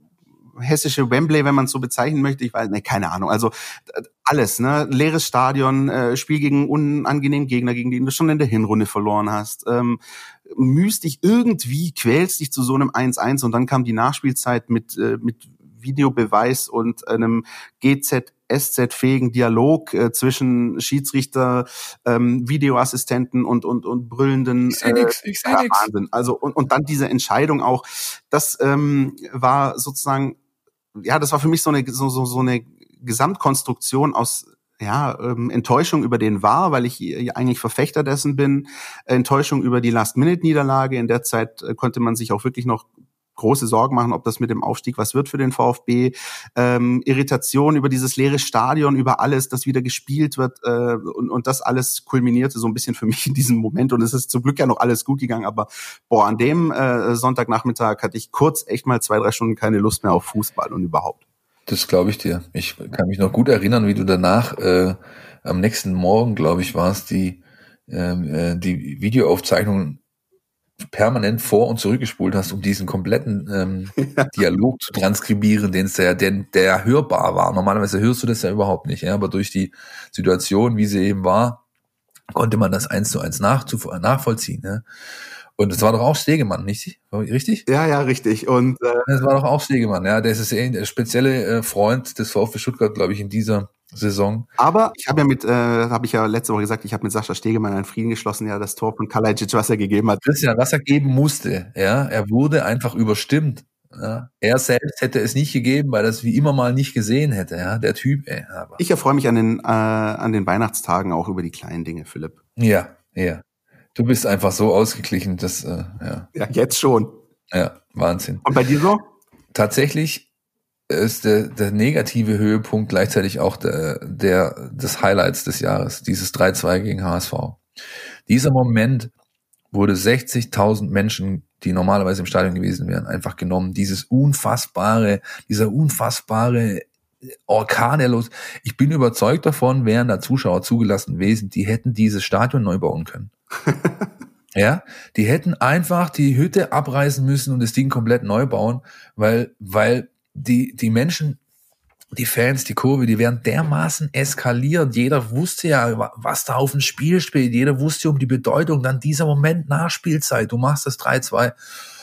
hessische Wembley, wenn man es so bezeichnen möchte, ich weiß, ne, keine Ahnung. Also alles, ne, leeres Stadion, äh, Spiel gegen unangenehmen Gegner, gegen den du schon in der Hinrunde verloren hast. Ähm, mühst dich irgendwie, quälst dich zu so einem eins eins und dann kam die Nachspielzeit mit äh, mit Videobeweis und einem G Z S Z-fähigen Dialog äh, zwischen Schiedsrichter, ähm, Videoassistenten und und und brüllenden ich seh nix, ich seh äh, nix. Wahnsinn. Also und und dann diese Entscheidung auch, das ähm, war sozusagen, ja, das war für mich so eine so so so eine Gesamtkonstruktion aus ja, ähm, Enttäuschung über den V A R, weil ich eigentlich Verfechter dessen bin, Enttäuschung über die Last-Minute-Niederlage. In der Zeit äh, konnte man sich auch wirklich noch große Sorgen machen, ob das mit dem Aufstieg was wird für den VfB. Ähm, Irritation über dieses leere Stadion, über alles, das wieder gespielt wird. Äh, und, und das alles kulminierte so ein bisschen für mich in diesem Moment. Und es ist zum Glück ja noch alles gut gegangen. Aber boah, an dem äh, Sonntagnachmittag hatte ich kurz echt mal zwei, drei Stunden keine Lust mehr auf Fußball und überhaupt. Das glaube ich dir. Ich kann mich noch gut erinnern, wie du danach äh, am nächsten Morgen, glaube ich, war es, die, äh, die Videoaufzeichnung permanent vor- und zurückgespult hast, um diesen kompletten ähm, ja. Dialog zu transkribieren, den es ja, der, der hörbar war. Normalerweise hörst du das ja überhaupt nicht, ja, aber durch die Situation, wie sie eben war, konnte man das eins zu eins nach, nachvollziehen. Ja. Und es war doch auch Stegemann, nicht? Richtig? Ja, ja, richtig. Und äh, das war doch auch Stegemann, ja. Der ist der spezielle äh, Freund des VfB Stuttgart, glaube ich, in dieser Saison. Aber ich habe ja mit, äh, habe ich ja letzte Woche gesagt, ich habe mit Sascha Stegemann einen Frieden geschlossen, ja, das Tor von Kalajdzic, was er gegeben hat. Christian, was er geben musste, ja, er wurde einfach überstimmt. Ja. Er selbst hätte es nicht gegeben, weil er es wie immer mal nicht gesehen hätte, ja, der Typ. Ey, aber. Ich erfreue mich an den äh, an den Weihnachtstagen auch über die kleinen Dinge, Philipp. Ja, ja. Du bist einfach so ausgeglichen, das, äh, ja. Ja, jetzt schon. Ja, Wahnsinn. Und bei dir so? Tatsächlich ist der, der negative Höhepunkt gleichzeitig auch der, der des Highlights des Jahres, dieses drei zwei gegen H S V. Dieser Moment wurde sechzigtausend Menschen, die normalerweise im Stadion gewesen wären, einfach genommen. Dieses unfassbare, dieser unfassbare Orkan, der los. Ich bin überzeugt davon, wären da Zuschauer zugelassen gewesen, die hätten dieses Stadion neu bauen können. Ja, die hätten einfach die Hütte abreißen müssen und das Ding komplett neu bauen, weil, weil die, die Menschen, die Fans, die Kurve, die wären dermaßen eskaliert. Jeder wusste ja, was da auf dem Spiel spielt. Jeder wusste um die Bedeutung. Dann dieser Moment nach Spielzeit. Du machst das drei zwei.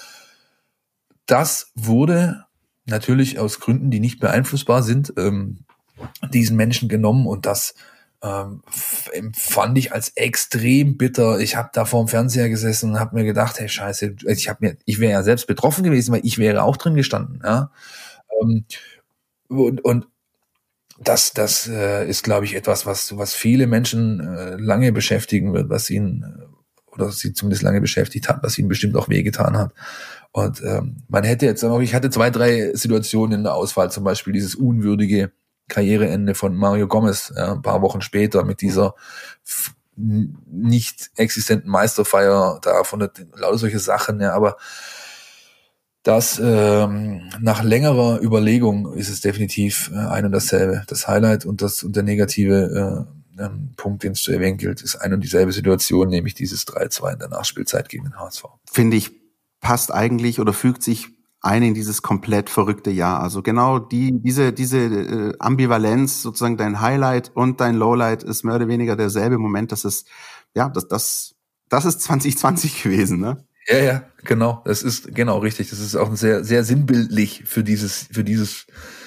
Das wurde natürlich aus Gründen, die nicht beeinflussbar sind, ähm, diesen Menschen genommen und das ähm, empfand ich als extrem bitter. Ich habe da vorm Fernseher gesessen und habe mir gedacht, hey Scheiße, ich habe mir, ich wäre ja selbst betroffen gewesen, weil ich wäre auch drin gestanden. Ja, ähm, und, und das, das äh, ist, glaube ich, etwas, was was viele Menschen äh, lange beschäftigen wird, was ihnen äh, oder sie zumindest lange beschäftigt hat, was ihnen bestimmt auch wehgetan hat. Und ähm, man hätte jetzt, ich hatte zwei, drei Situationen in der Auswahl, zum Beispiel dieses unwürdige Karriereende von Mario Gomez, ja, ein paar Wochen später mit dieser f- nicht existenten Meisterfeier da von der, lauter solche Sachen, ja, aber das ähm, nach längerer Überlegung ist es definitiv äh, ein und dasselbe. Das Highlight und das und der negative äh, ähm, Punkt, den es zu erwähnen gilt, ist ein und dieselbe Situation, nämlich dieses drei zwei in der Nachspielzeit gegen den H S V. Finde ich, passt eigentlich oder fügt sich ein in dieses komplett verrückte Jahr. Also genau die diese diese äh, Ambivalenz, sozusagen dein Highlight und dein Lowlight ist mehr oder weniger derselbe Moment. Das ist ja das das das ist zwanzig zwanzig gewesen, ne? Ja, ja, genau. Das ist genau richtig. Das ist auch sehr sehr sinnbildlich für dieses für dieses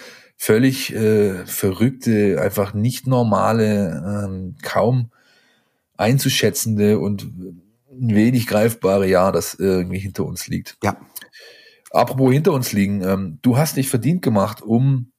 völlig äh, verrückte, einfach nicht normale, ähm, kaum einzuschätzende und wenig greifbare Jahr, das irgendwie hinter uns liegt. Ja. Apropos hinter uns liegen, ähm, du hast dich verdient gemacht, um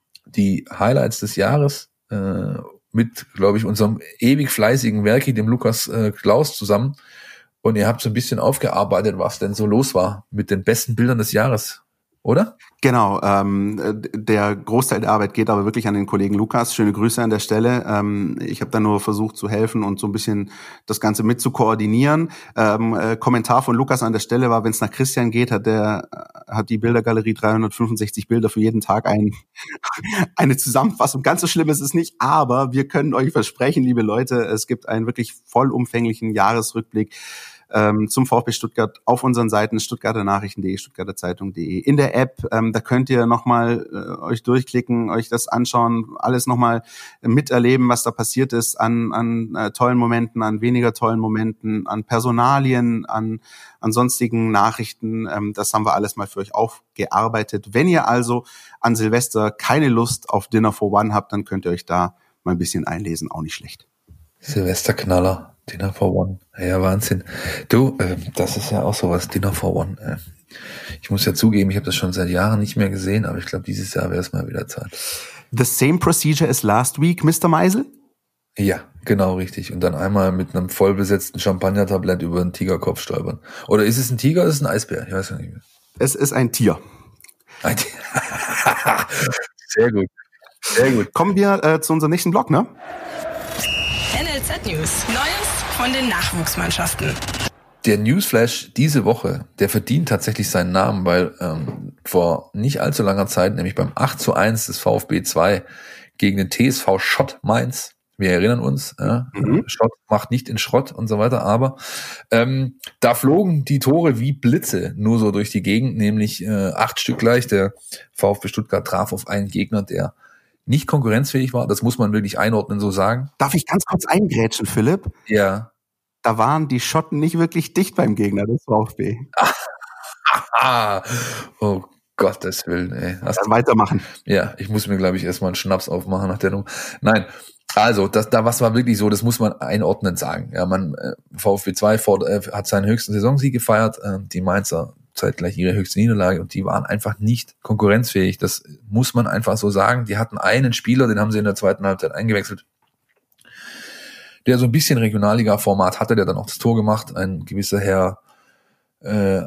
die Highlights des Jahres äh, mit, glaube ich, unserem ewig fleißigen Werki, dem Lukas äh, Klaus zusammen. Und ihr habt so ein bisschen aufgearbeitet, was denn so los war mit den besten Bildern des Jahres, oder? Genau, ähm, der Großteil der Arbeit geht aber wirklich an den Kollegen Lukas. Schöne Grüße an der Stelle. Ähm, ich habe da nur versucht zu helfen und so ein bisschen das Ganze mit zu koordinieren. Ähm, äh, Kommentar von Lukas an der Stelle war, wenn es nach Christian geht, hat der hat die Bildergalerie dreihundertfünfundsechzig Bilder für jeden Tag ein, eine Zusammenfassung. Ganz so schlimm ist es nicht, aber wir können euch versprechen, liebe Leute, es gibt einen wirklich vollumfänglichen Jahresrückblick Ähm, zum VfB Stuttgart auf unseren Seiten stuttgarter nachrichten punkt de, stuttgarter zeitung punkt de, in der App, ähm, da könnt ihr nochmal äh, euch durchklicken, euch das anschauen, alles nochmal miterleben, was da passiert ist an, an äh, tollen Momenten, an weniger tollen Momenten, an Personalien, an, an sonstigen Nachrichten, ähm, das haben wir alles mal für euch aufgearbeitet. Wenn ihr also an Silvester keine Lust auf Dinner for One habt, dann könnt ihr euch da mal ein bisschen einlesen, auch nicht schlecht. Silvesterknaller. Dinner for One. Ja, Wahnsinn. Du, äh, das ist ja auch sowas, Dinner for One. Äh. Ich muss ja zugeben, ich habe das schon seit Jahren nicht mehr gesehen, aber ich glaube, dieses Jahr wäre es mal wieder Zeit. The same procedure as last week, Mister Meisel? Ja, genau, richtig. Und dann einmal mit einem vollbesetzten Champagner-Tablett über einen Tigerkopf stolpern. Oder ist es ein Tiger oder ist es ein Eisbär? Ich weiß ja nicht mehr. Es ist ein Tier. Ein Tier. Sehr gut. Sehr gut. Kommen wir äh, zu unserem nächsten Blog, ne? N L Z News. Neues von den Nachwuchsmannschaften. Der Newsflash diese Woche, der verdient tatsächlich seinen Namen, weil ähm, vor nicht allzu langer Zeit, nämlich beim acht zu eins des VfB zwei gegen den T S V Schott Mainz, wir erinnern uns, äh, mhm. Schott macht nicht in Schrott und so weiter, aber ähm, da flogen die Tore wie Blitze nur so durch die Gegend, nämlich äh, acht Stück gleich. Der VfB Stuttgart traf auf einen Gegner, der nicht konkurrenzfähig war, das muss man wirklich einordnen, so sagen. Darf ich ganz kurz eingrätschen, Philipp? Ja. Da waren die Schotten nicht wirklich dicht beim Gegner des VfB. Oh Gottes Willen, ey. Hast Dann weitermachen. Ja, ich muss mir, glaube ich, erstmal einen Schnaps aufmachen nach der Nummer. Nein, also, das, da was war wirklich so, das muss man einordnend sagen. Ja, man, äh, VfB zwei fort, äh, hat seinen höchsten Saisonsieg gefeiert, äh, die Mainzer zeitgleich ihre höchste Niederlage und die waren einfach nicht konkurrenzfähig. Das muss man einfach so sagen. Die hatten einen Spieler, den haben sie in der zweiten Halbzeit eingewechselt, der so ein bisschen Regionalliga-Format hatte, der dann auch das Tor gemacht, ein gewisser Herr äh,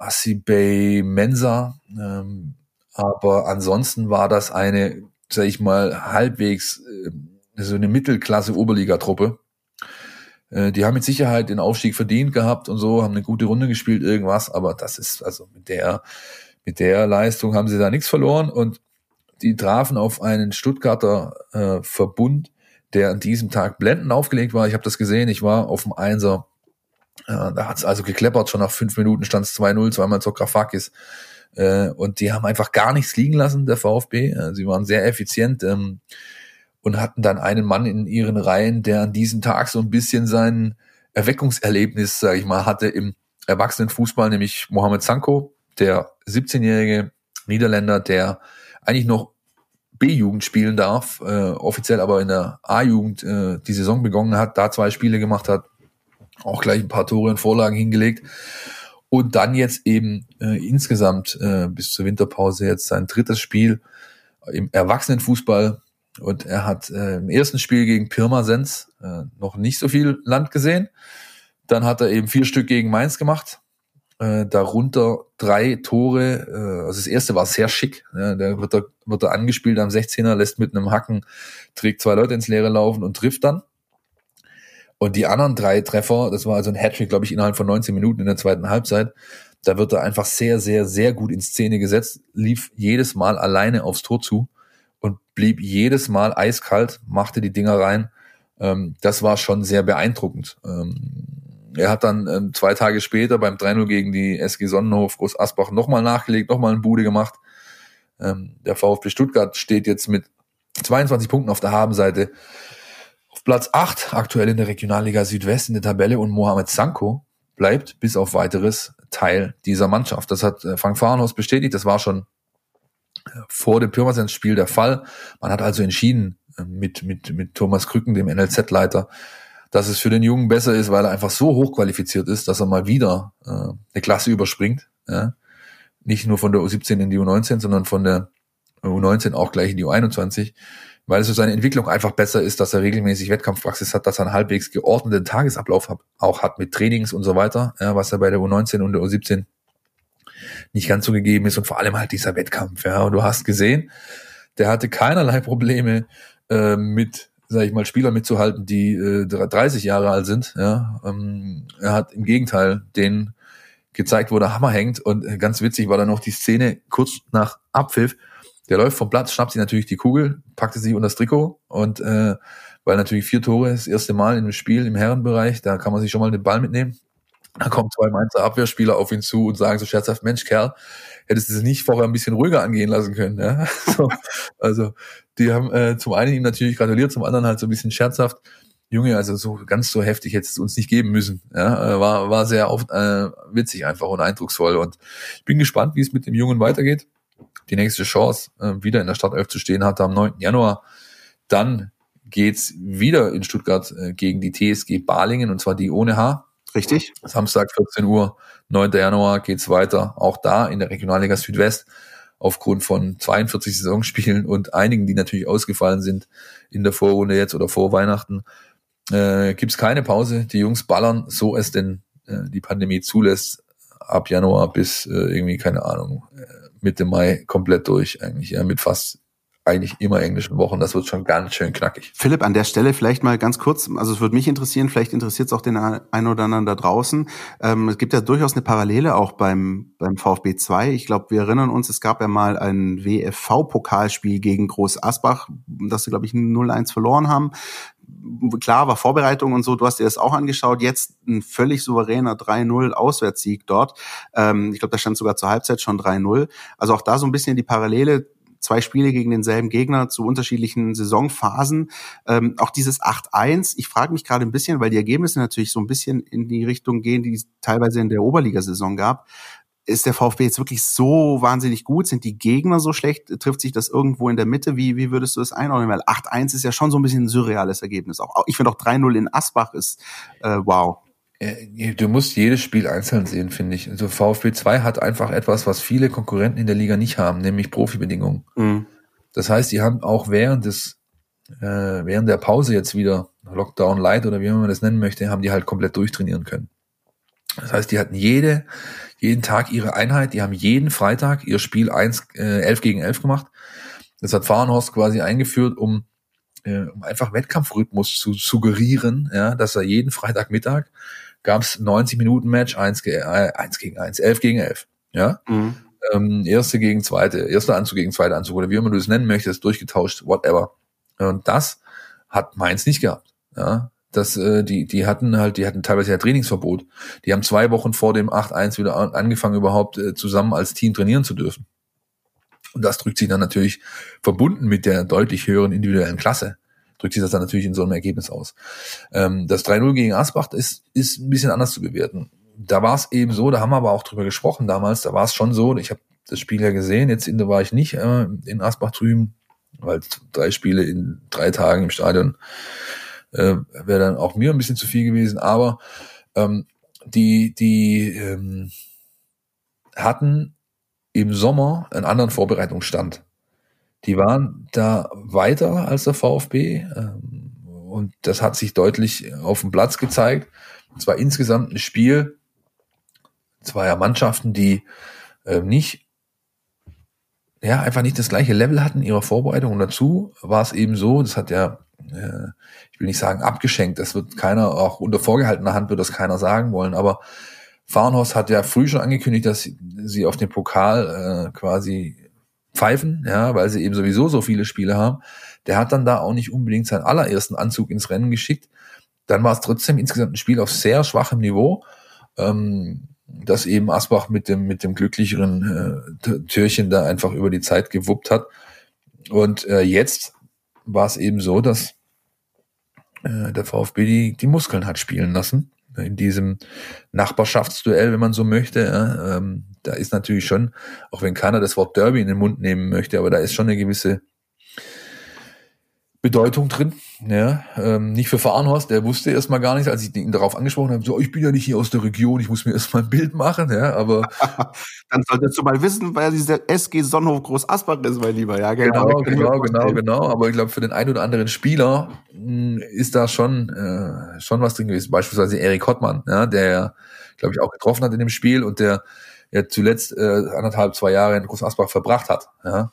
Asibey Mensa. Ähm, aber ansonsten war das eine, sag ich mal, halbwegs äh, so eine Mittelklasse-Oberligatruppe. Äh, die haben mit Sicherheit den Aufstieg verdient gehabt und so, haben eine gute Runde gespielt, irgendwas, aber das ist, also mit der, mit der Leistung haben sie da nichts verloren und die trafen auf einen Stuttgarter äh, Verbund, der an diesem Tag blendend aufgelegt war. Ich habe das gesehen, ich war auf dem Einser, äh, da hat es also gekleppert, schon nach fünf Minuten stand es zwei null, zweimal Zokrafakis. Äh, und die haben einfach gar nichts liegen lassen, der VfB. Äh, sie waren sehr effizient ähm, und hatten dann einen Mann in ihren Reihen, der an diesem Tag so ein bisschen sein Erweckungserlebnis, sage ich mal, hatte im Erwachsenenfußball, nämlich Mohamed Sanko, der siebzehnjährige Niederländer, der eigentlich noch B-Jugend spielen darf, äh, offiziell aber in der A-Jugend äh, die Saison begonnen hat, da zwei Spiele gemacht hat, auch gleich ein paar Tore und Vorlagen hingelegt und dann jetzt eben äh, insgesamt äh, bis zur Winterpause jetzt sein drittes Spiel im Erwachsenenfußball und er hat äh, im ersten Spiel gegen Pirmasens äh, noch nicht so viel Land gesehen, dann hat er eben vier Stück gegen Mainz gemacht, äh, darunter drei Tore, äh, also das erste war sehr schick, ja, da wird er, wird er angespielt am sechzehner, lässt mit einem Hacken, trägt zwei Leute ins Leere laufen und trifft dann. Und die anderen drei Treffer, das war also ein Hattrick, glaube ich, innerhalb von neunzehn Minuten in der zweiten Halbzeit, da wird er einfach sehr, sehr, sehr gut in Szene gesetzt, lief jedes Mal alleine aufs Tor zu und blieb jedes Mal eiskalt, machte die Dinger rein. Ähm, das war schon sehr beeindruckend. Ähm, er hat dann ähm, zwei Tage später beim drei null gegen die S G Sonnenhof Groß Asbach nochmal nachgelegt, nochmal eine Bude gemacht. Ähm, der VfB Stuttgart steht jetzt mit zweiundzwanzig Punkten auf der Habenseite auf Platz acht, aktuell in der Regionalliga Südwest in der Tabelle, und Mohamed Sanko bleibt bis auf weiteres Teil dieser Mannschaft. Das hat Frank Fahrenhaus bestätigt, das war schon vor dem Pirmasens-Spiel der Fall. Man hat also entschieden mit, mit, mit Thomas Krücken, dem N L Z-Leiter, dass es für den Jungen besser ist, weil er einfach so hochqualifiziert ist, dass er mal wieder äh, eine Klasse überspringt. Ja? Nicht nur von der U siebzehn in die U neunzehn, sondern von der U neunzehn auch gleich in die U einundzwanzig, weil es für seine Entwicklung einfach besser ist, dass er regelmäßig Wettkampfpraxis hat, dass er einen halbwegs geordneten Tagesablauf hat, auch hat mit Trainings und so weiter, ja, was er bei der U neunzehn und der U siebzehn nicht ganz so gegeben ist, und vor allem halt dieser Wettkampf. Ja, und du hast gesehen, der hatte keinerlei Probleme äh, mit, sag ich mal, Spielern mitzuhalten, die äh, dreißig Jahre alt sind. Ja, ähm, er hat im Gegenteil den gezeigt, wo der Hammer hängt, und äh, ganz witzig war dann noch die Szene kurz nach Abpfiff. Der läuft vom Platz, schnappt sich natürlich die Kugel, packte sie unter das Trikot, und äh, weil natürlich vier Tore das erste Mal im Spiel im Herrenbereich, da kann man sich schon mal den Ball mitnehmen. Da kommen zwei Mainzer Abwehrspieler auf ihn zu und sagen so scherzhaft: Mensch, Kerl, hättest du es nicht vorher ein bisschen ruhiger angehen lassen können. Ja? So, also die haben äh, zum einen ihm natürlich gratuliert, zum anderen halt so ein bisschen scherzhaft: Junge, also so ganz so heftig hätte es uns nicht geben müssen. Ja? War war sehr oft, äh, witzig einfach und eindrucksvoll, und ich bin gespannt, wie es mit dem Jungen weitergeht. Die nächste Chance, äh, wieder in der Startelf zu stehen, hat er am neunten Januar. Dann geht's wieder in Stuttgart äh, gegen die T S G Balingen, und zwar die ohne H. Richtig. Samstag vierzehn Uhr, neunten Januar geht's weiter. Auch da in der Regionalliga Südwest, aufgrund von zweiundvierzig Saisonspielen und einigen, die natürlich ausgefallen sind in der Vorrunde jetzt oder vor Weihnachten, äh, gibt's keine Pause. Die Jungs ballern, so es denn äh, die Pandemie zulässt, ab Januar bis äh, irgendwie, keine Ahnung, äh, Mitte Mai komplett durch eigentlich, ja, mit fast eigentlich immer englischen Wochen. Das wird schon ganz schön knackig. Philipp, an der Stelle vielleicht mal ganz kurz, also es würde mich interessieren, vielleicht interessiert es auch den einen oder anderen da draußen. Ähm, es gibt ja durchaus eine Parallele auch beim beim VfB zwei. Ich glaube, wir erinnern uns, es gab ja mal ein W F V-Pokalspiel gegen Groß Asbach, das sie, glaube ich, null eins verloren haben. Klar, war Vorbereitung und so, du hast dir das auch angeschaut, jetzt ein völlig souveräner drei null Auswärtssieg dort. Ähm, ich glaube, da stand sogar zur Halbzeit schon drei null. Also auch da so ein bisschen die Parallele, zwei Spiele gegen denselben Gegner zu unterschiedlichen Saisonphasen. Ähm, auch dieses acht eins, ich frage mich gerade ein bisschen, weil die Ergebnisse natürlich so ein bisschen in die Richtung gehen, die es teilweise in der Oberligasaison gab. Ist der VfB jetzt wirklich so wahnsinnig gut? Sind die Gegner so schlecht? Trifft sich das irgendwo in der Mitte? Wie, wie würdest du das einordnen? Weil acht eins ist ja schon so ein bisschen ein surreales Ergebnis. Auch, ich finde auch drei null in Asbach ist äh, wow. Du musst jedes Spiel einzeln sehen, finde ich. Also VfB zwei hat einfach etwas, was viele Konkurrenten in der Liga nicht haben, nämlich Profibedingungen. Mhm. Das heißt, die haben auch während des, äh, während der Pause jetzt wieder, Lockdown Light oder wie man das nennen möchte, haben die halt komplett durchtrainieren können. Das heißt, die hatten jede, jeden Tag ihre Einheit, die haben jeden Freitag ihr Spiel eins, äh, elf gegen elf gemacht. Das hat Fahrenhorst quasi eingeführt, um, äh, um einfach Wettkampfrhythmus zu suggerieren, ja, dass er jeden Freitagmittag gab's neunzig Minuten Match, eins gegen eins, elf gegen elf, ja. Mhm. Ähm, erste gegen zweite, erster Anzug gegen zweiter Anzug, oder wie immer du es nennen möchtest, durchgetauscht, whatever. Und das hat Mainz nicht gehabt, ja. Das, äh, die, die hatten halt, die hatten teilweise ja Trainingsverbot. Die haben zwei Wochen vor dem acht eins wieder an, angefangen, überhaupt äh, zusammen als Team trainieren zu dürfen. Und das drückt sich dann natürlich, verbunden mit der deutlich höheren individuellen Klasse, drückt sich das dann natürlich in so einem Ergebnis aus. Ähm, das drei null gegen Asbach ist, ist ein bisschen anders zu bewerten. Da war es eben so, da haben wir aber auch drüber gesprochen damals, da war es schon so, ich habe das Spiel ja gesehen, jetzt in der war ich nicht äh, in Asbach drüben, weil drei Spiele in drei Tagen im Stadion äh, wäre dann auch mir ein bisschen zu viel gewesen, aber ähm, die, die ähm, hatten im Sommer einen anderen Vorbereitungsstand. Die waren da weiter als der VfB ähm, und das hat sich deutlich auf dem Platz gezeigt. Es war insgesamt ein Spiel zweier Mannschaften, die äh, nicht, ja, einfach nicht das gleiche Level hatten in ihrer Vorbereitung. Und dazu war es eben so, das hat ja, äh, ich will nicht sagen abgeschenkt, das wird keiner, auch unter vorgehaltener Hand wird das keiner sagen wollen, aber Fahrenhorst hat ja früh schon angekündigt, dass sie, sie auf den Pokal äh, quasi pfeifen, ja, weil sie eben sowieso so viele Spiele haben. Der hat dann da auch nicht unbedingt seinen allerersten Anzug ins Rennen geschickt. dann war es trotzdem insgesamt ein Spiel auf sehr schwachem Niveau, ähm, dass eben Asbach mit dem mit dem glücklicheren äh, Türchen da einfach über die Zeit gewuppt hat. Und äh, jetzt war es eben so, dass äh, der VfB die, die Muskeln hat spielen lassen in diesem Nachbarschaftsduell, wenn man so möchte. Ja, ähm, da ist natürlich schon, auch wenn keiner das Wort Derby in den Mund nehmen möchte, aber da ist schon eine gewisse Bedeutung drin, ja, ähm, nicht für Fahrenhorst, der wusste erstmal gar nichts, als ich ihn darauf angesprochen habe, so, ich bin ja nicht hier aus der Region, ich muss mir erstmal ein Bild machen, ja, aber dann solltest du mal wissen, wer dieser S G Sonnhof Groß Asbach ist, mein Lieber, ja, genau, genau, genau, genau, genau, aber ich glaube, für den einen oder anderen Spieler mh, ist da schon, äh, schon was drin gewesen, beispielsweise Erik Hottmann, ja, der, glaube ich, auch getroffen hat in dem Spiel und der ja zuletzt äh, anderthalb, zwei Jahre in Groß Asbach verbracht hat, ja,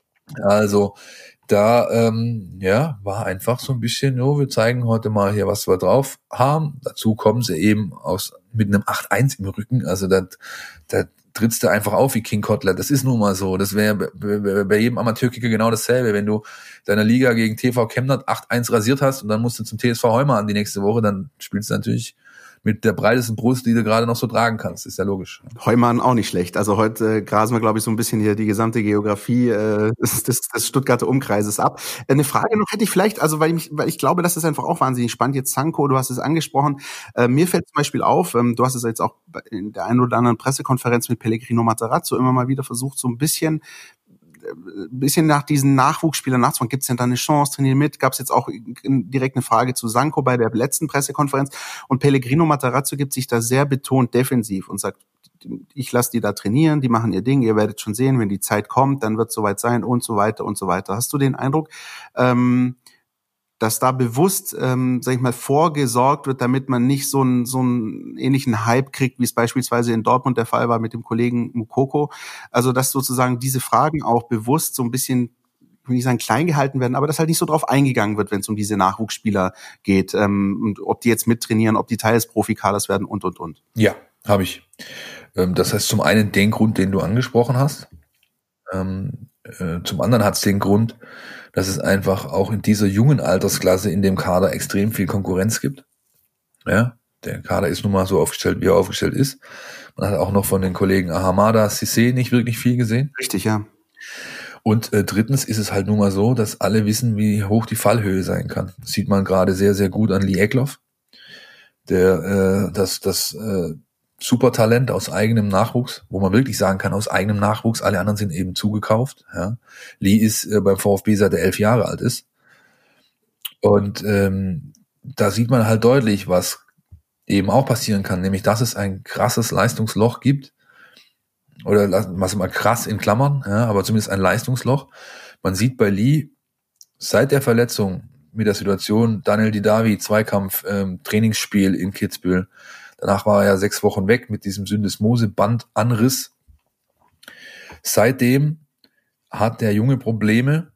also, da, ähm, ja, war einfach so ein bisschen, jo, wir zeigen heute mal hier, was wir drauf haben. Dazu kommen sie eben aus, mit einem acht eins im Rücken. Also da, da trittst du einfach auf wie King Kotler. Das ist nun mal so. Das wäre bei, bei jedem Amateurkicker genau dasselbe. Wenn du deiner Liga gegen T V Chemnat acht eins rasiert hast und dann musst du zum T S V Heuma an die nächste Woche, dann spielst du natürlich mit der breitesten Brust, die du gerade noch so tragen kannst. Ist ja logisch. Heumann auch nicht schlecht. Also heute äh, grasen wir, glaube ich, so ein bisschen hier die gesamte Geografie äh, des, des, des Stuttgarter Umkreises ab. Äh, eine Frage noch hätte ich vielleicht, also weil ich, mich, weil ich glaube, das ist einfach auch wahnsinnig spannend. Jetzt Zanko, du hast es angesprochen. Äh, mir fällt zum Beispiel auf, ähm, du hast es jetzt auch in der einen oder anderen Pressekonferenz mit Pellegrino Matarazzo immer mal wieder versucht, so ein bisschen ein bisschen nach diesen Nachwuchsspielern nachzufragen. Gibt es denn da eine Chance? Trainieren mit? Gab es jetzt auch direkt eine Frage zu Sanko bei der letzten Pressekonferenz. Und Pellegrino Matarazzo gibt sich da sehr betont defensiv und sagt, ich lasse die da trainieren, die machen ihr Ding, ihr werdet schon sehen, wenn die Zeit kommt, dann wird es soweit sein und so weiter und so weiter. Hast du den Eindruck, ähm, dass da bewusst, ähm, sag ich mal, vorgesorgt wird, damit man nicht so einen so einen ähnlichen Hype kriegt, wie es beispielsweise in Dortmund der Fall war mit dem Kollegen Moukoko. Also dass sozusagen diese Fragen auch bewusst so ein bisschen, ich will nicht sagen klein gehalten werden, aber dass halt nicht so drauf eingegangen wird, wenn es um diese Nachwuchsspieler geht, ähm, und ob die jetzt mittrainieren, ob die Teil des Profikaders werden und, und, und. Ja, habe ich. Ähm, das heißt zum einen den Grund, den du angesprochen hast. Ähm, äh, zum anderen hat es den Grund, dass es einfach auch in dieser jungen Altersklasse in dem Kader extrem viel Konkurrenz gibt. Ja, der Kader ist nun mal so aufgestellt, wie er aufgestellt ist. Man hat auch noch von den Kollegen Ahamada, Cissé nicht wirklich viel gesehen. Richtig, ja. Und äh, drittens ist es halt nun mal so, dass alle wissen, wie hoch die Fallhöhe sein kann. Das sieht man gerade sehr, sehr gut an Lee Eckloff, der äh, das, das äh, Supertalent aus eigenem Nachwuchs, wo man wirklich sagen kann, aus eigenem Nachwuchs, alle anderen sind eben zugekauft. Ja. Lee ist äh, beim VfB seit er elf Jahre alt ist. Und ähm, da sieht man halt deutlich, was eben auch passieren kann, nämlich dass es ein krasses Leistungsloch gibt, oder was mal krass in Klammern, ja, aber zumindest ein Leistungsloch. Man sieht bei Lee seit der Verletzung mit der Situation Daniel Didavi, Zweikampf, ähm, Trainingsspiel in Kitzbühel. Danach war er ja sechs Wochen weg mit diesem Syndesmose-Bandanriss. Seitdem hat der Junge Probleme,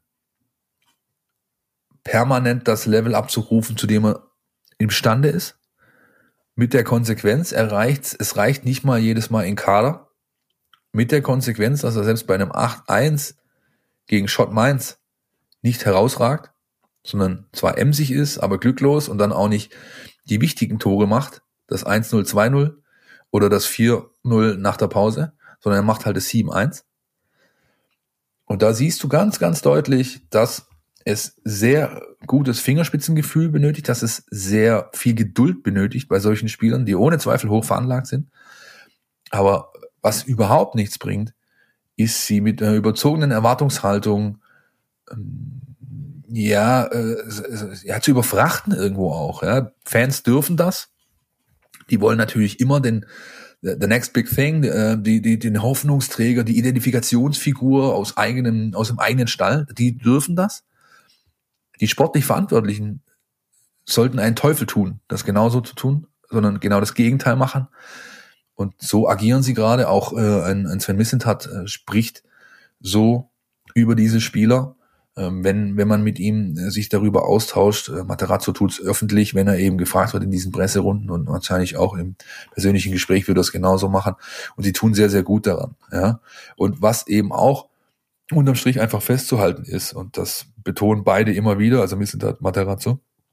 permanent das Level abzurufen, zu dem er imstande ist. Mit der Konsequenz, er reicht, es reicht nicht mal jedes Mal in Kader. Mit der Konsequenz, dass er selbst bei einem acht eins gegen Schott Mainz nicht herausragt, sondern zwar emsig ist, aber glücklos und dann auch nicht die wichtigen Tore macht, das eins null, zwei null oder das vier null nach der Pause, sondern er macht halt das sieben eins. Und da siehst du ganz, ganz deutlich, dass es sehr gutes Fingerspitzengefühl benötigt, dass es sehr viel Geduld benötigt bei solchen Spielern, die ohne Zweifel hoch veranlagt sind. Aber was überhaupt nichts bringt, ist sie mit einer überzogenen Erwartungshaltung ähm, ja, äh, ja zu überfrachten irgendwo auch. Ja. Fans dürfen das. Die wollen natürlich immer den the next big thing, die, die, den Hoffnungsträger, die Identifikationsfigur aus eigenem, aus dem eigenen Stall. Die dürfen das. Die sportlich Verantwortlichen sollten einen Teufel tun, das genauso zu tun, sondern genau das Gegenteil machen. Und so agieren sie gerade. Auch äh, ein, ein Sven Mislintat äh, spricht so über diese Spieler, ähm, wenn wenn man mit ihm äh, sich darüber austauscht. Äh, Matarazzo tut es öffentlich, wenn er eben gefragt wird in diesen Presserunden, und wahrscheinlich auch im persönlichen Gespräch wird er das genauso machen. Und sie tun sehr, sehr gut daran. Ja. Und was eben auch unterm Strich einfach festzuhalten ist, und das betonen beide immer wieder, also Mislintat, Matarazzo,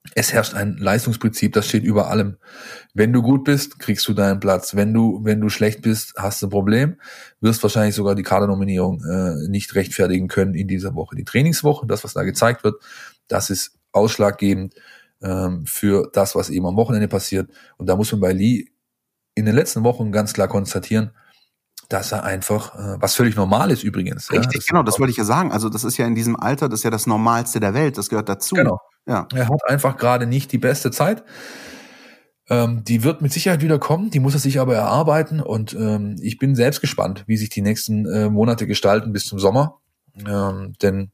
es herrscht ein Leistungsprinzip, das steht über allem. Wenn du gut bist, kriegst du deinen Platz. Wenn du, wenn du schlecht bist, hast du ein Problem, wirst wahrscheinlich sogar die Kadernominierung äh, nicht rechtfertigen können in dieser Woche. Die Trainingswoche, das, was da gezeigt wird, das ist ausschlaggebend ähm, für das, was eben am Wochenende passiert. Und da muss man bei Lee in den letzten Wochen ganz klar konstatieren, dass er einfach, äh, was völlig normal ist übrigens. Richtig, ja, das genau, das wollte ich ja sagen. Also das ist ja in diesem Alter, das ist ja das Normalste der Welt, das gehört dazu. Genau. Ja. Er hat einfach gerade nicht die beste Zeit. Ähm, die wird mit Sicherheit wieder kommen, die muss er sich aber erarbeiten und ähm, ich bin selbst gespannt, wie sich die nächsten äh, Monate gestalten bis zum Sommer. Ähm, denn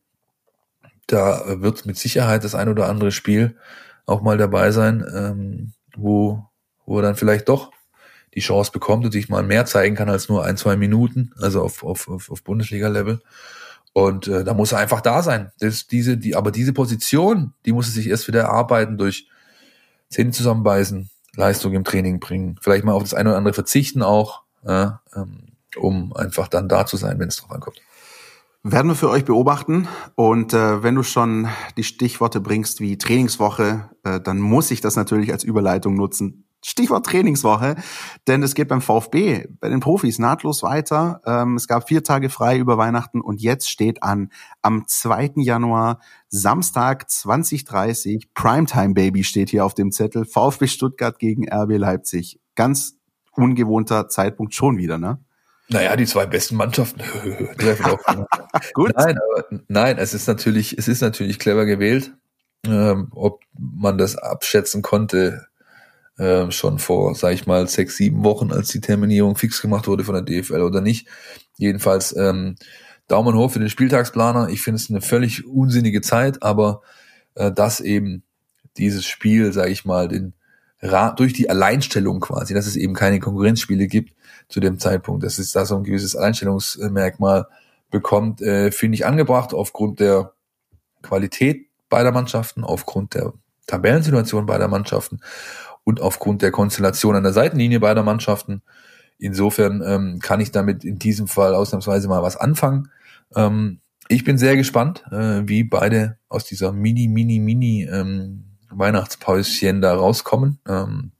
da wird mit Sicherheit das ein oder andere Spiel auch mal dabei sein, ähm, wo, wo er dann vielleicht doch die Chance bekommt und sich mal mehr zeigen kann als nur ein, zwei Minuten, also auf, auf, auf, auf Bundesliga-Level. Und äh, da muss er einfach da sein. Das, diese, die, aber diese Position, die muss er sich erst wieder erarbeiten durch Zähne zusammenbeißen, Leistung im Training bringen, vielleicht mal auf das eine oder andere verzichten auch, äh, ähm, um einfach dann da zu sein, wenn es drauf ankommt. Werden wir für euch beobachten und äh, wenn du schon die Stichworte bringst wie Trainingswoche, äh, dann muss ich das natürlich als Überleitung nutzen. Stichwort Trainingswoche, denn es geht beim VfB, bei den Profis nahtlos weiter. Ähm, es gab vier Tage frei über Weihnachten und jetzt steht an, am zweiten Januar, Samstag zwanzig Uhr dreißig, Primetime Baby steht hier auf dem Zettel, VfB Stuttgart gegen R B Leipzig. Ganz ungewohnter Zeitpunkt schon wieder, ne? Naja, die zwei besten Mannschaften treffen auf. Gut. Nein, aber nein, es ist natürlich, es ist natürlich clever gewählt. Ähm, ob man das abschätzen konnte, äh, schon vor, sag ich mal, sechs, sieben Wochen, als die Terminierung fix gemacht wurde von der D F L oder nicht. Jedenfalls ähm, Daumen hoch für den Spieltagsplaner. Ich finde es eine völlig unsinnige Zeit, aber äh, dass eben dieses Spiel, sag ich mal, den Ra- durch die Alleinstellung quasi, dass es eben keine Konkurrenzspiele gibt zu dem Zeitpunkt, dass es da so ein gewisses Alleinstellungsmerkmal bekommt, äh, finde ich angebracht aufgrund der Qualität beider Mannschaften, aufgrund der Tabellensituation beider Mannschaften und aufgrund der Konstellation an der Seitenlinie beider Mannschaften. Insofern ähm, kann ich damit in diesem Fall ausnahmsweise mal was anfangen. Ähm, ich bin sehr gespannt, äh, wie beide aus dieser Mini, Mini, Mini ähm, Weihnachtspäuschen da rauskommen. Ähm,